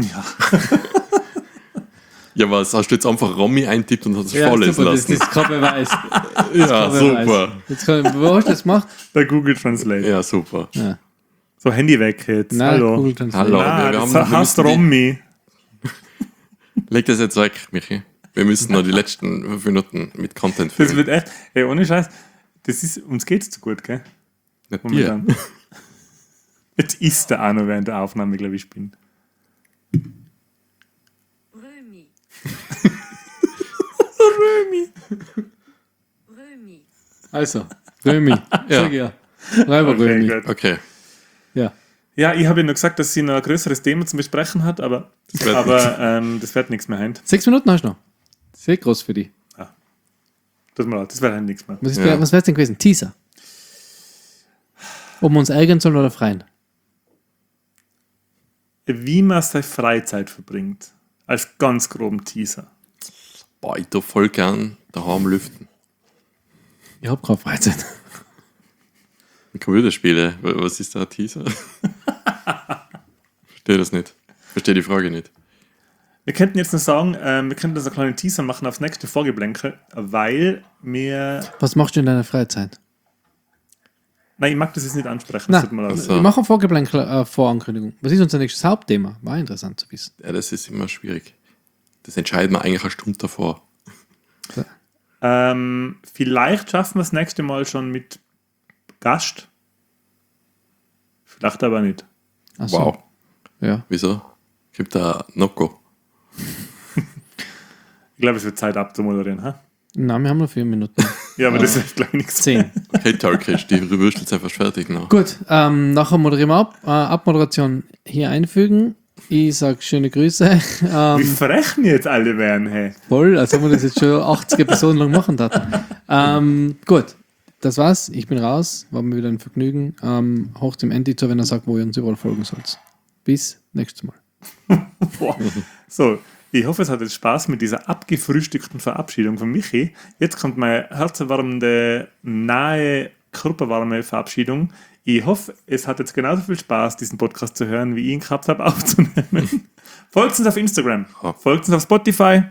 Ja, was? Hast du jetzt einfach Romy eintippt und hast es Ja, vorlesen super, lassen? das ist kein Beweis. Ja, super. Jetzt wo hast du das gemacht? Bei Google Translate. Ja, super. Ja. So, Handy weg jetzt. Nein, Hallo. Google Translate. Hallo. Ah, wir das wir heißt müssen Rommi. Leg das jetzt weg, Michi. Wir müssen noch die letzten 5 Minuten mit Content Das füllen. wird echt, ey, ohne Scheiß, das ist, uns geht's zu gut, gell? Nicht dir. Momentan. Jetzt ist der auch noch während der Aufnahme, glaube ich, bin. Römi. Römi. Also, Römi. Ja. Sag ja. Räuber Okay, Römi. gut. Okay. Ja. Ja, ich habe ja nur gesagt, dass sie noch ein größeres Thema zu besprechen hat, aber das wird nichts mehr heint. 6 Minuten hast du noch. Sehr groß für dich. Tut mir leid, das wird heint nichts mehr. Was Ja. wäre es denn gewesen? Teaser. Ob wir uns ärgern sollen oder freien? Wie man seine Freizeit verbringt. Als ganz groben Teaser. Boah, ich tue voll gern daheim lüften. Ich habe keine Freizeit. Computerspiele, was ist da ein Teaser? Verstehe das nicht. Verstehe die Frage nicht. Wir könnten jetzt nur sagen, wir könnten das einen kleinen Teaser machen aufs nächste Vorgeblänkel, weil wir. Was machst du in deiner Freizeit? Nein, ich mag das jetzt nicht ansprechen. Na, Das tut mir leid. Also- wir machen Vorgeblänkel Vorankündigung. Was ist unser nächstes Hauptthema? War interessant zu wissen. Ja, das ist immer schwierig. Das entscheiden wir eigentlich eine Stunde davor. Vielleicht schaffen wir es nächste Mal schon mit Gast. Vielleicht aber nicht. Ach so. Wow. Ja. Wieso? Gibt da Nocco? Ich glaube, es wird Zeit abzumoderieren. Ha? Nein, wir haben noch 4 Minuten. Ja, aber das ist gleich nichts. 10. Okay, Turkish, die Würstel sind fast fertig noch. Gut, nachher moderieren wir ab. Abmoderation hier einfügen. Ich sage schöne Grüße. Wie frech jetzt alle werden, hey. Voll, als ob wir das jetzt schon 80 Episoden lang machen hatten. Gut, das war's. Ich bin raus. War mir wieder ein Vergnügen. Hoch dem Andy zu, wenn er sagt, wo ihr uns überall folgen sollt. Bis nächstes Mal. Boah. So, ich hoffe, es hat jetzt Spaß mit dieser abgefrühstückten Verabschiedung von Michi. Jetzt kommt meine herzerwärmende, nahe, körperwarme Verabschiedung. Ich hoffe, es hat jetzt genauso viel Spaß, diesen Podcast zu hören, wie ich ihn gehabt habe, aufzunehmen. Folgt uns auf Instagram, folgt uns auf Spotify,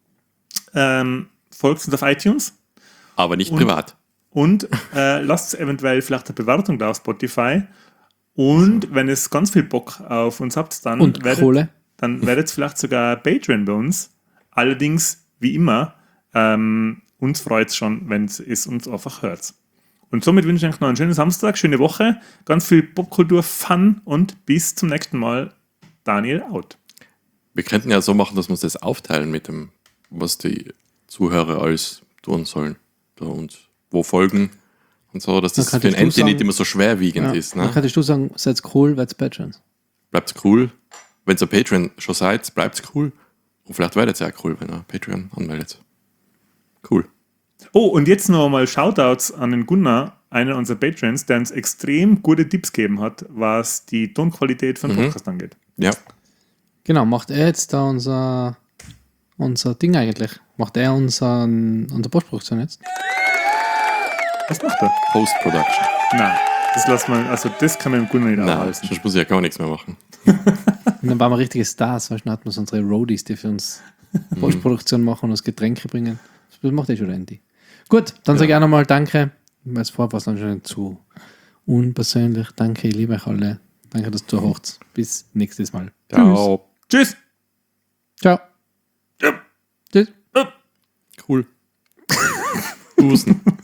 folgt uns auf iTunes Aber nicht privat. und lasst eventuell vielleicht eine Bewertung da auf Spotify. Und wenn es ganz viel Bock auf uns habt, dann Und Kohle. dann werdet ihr vielleicht sogar Patreon bei uns. Allerdings, wie immer, uns freut es schon, wenn es uns einfach hört. Und somit wünsche ich euch noch einen schönen Samstag, schöne Woche, ganz viel Popkultur-Fun und bis zum nächsten Mal. Daniel out. Wir könnten ja so machen, dass wir uns das aufteilen mit dem, was die Zuhörer alles tun sollen. Und wo folgen und so, dass das Dann für den könntest du Andy nicht sagen- immer so schwerwiegend Ja. ist. Dann Ne? könntest du sagen, seid cool, werdet Patrons. Bleibt cool. Wenn ihr Patreon schon seid, bleibt cool. Und vielleicht werdet ihr auch cool, wenn ihr Patreon anmeldet. Cool. Oh, und jetzt noch mal Shoutouts an den Gunnar, einer unserer Patrons, der uns extrem gute Tipps gegeben hat, was die Tonqualität von Podcast angeht. Ja. Genau, macht er jetzt da unser Ding eigentlich? Macht er unsere Postproduktion jetzt? Was macht er? Post-Production. Nein, das lassen wir, also das kann man im Gunnar nicht Nein, aufhalten. sonst muss ich ja gar nichts mehr machen. Und dann waren wir richtige Stars, weißt du, dann hatten wir so unsere Roadies, die für uns Postproduktion machen und uns Getränke bringen. Das macht schon der Andy. Gut, dann sage ich auch nochmal Danke. Weil es vorher war es dann schon zu unpersönlich. Danke, ich liebe euch alle. Danke, dass du hochst. Bis nächstes Mal. Ciao. Tschüss! Ciao. Ja. Tschüss. Cool. Busen.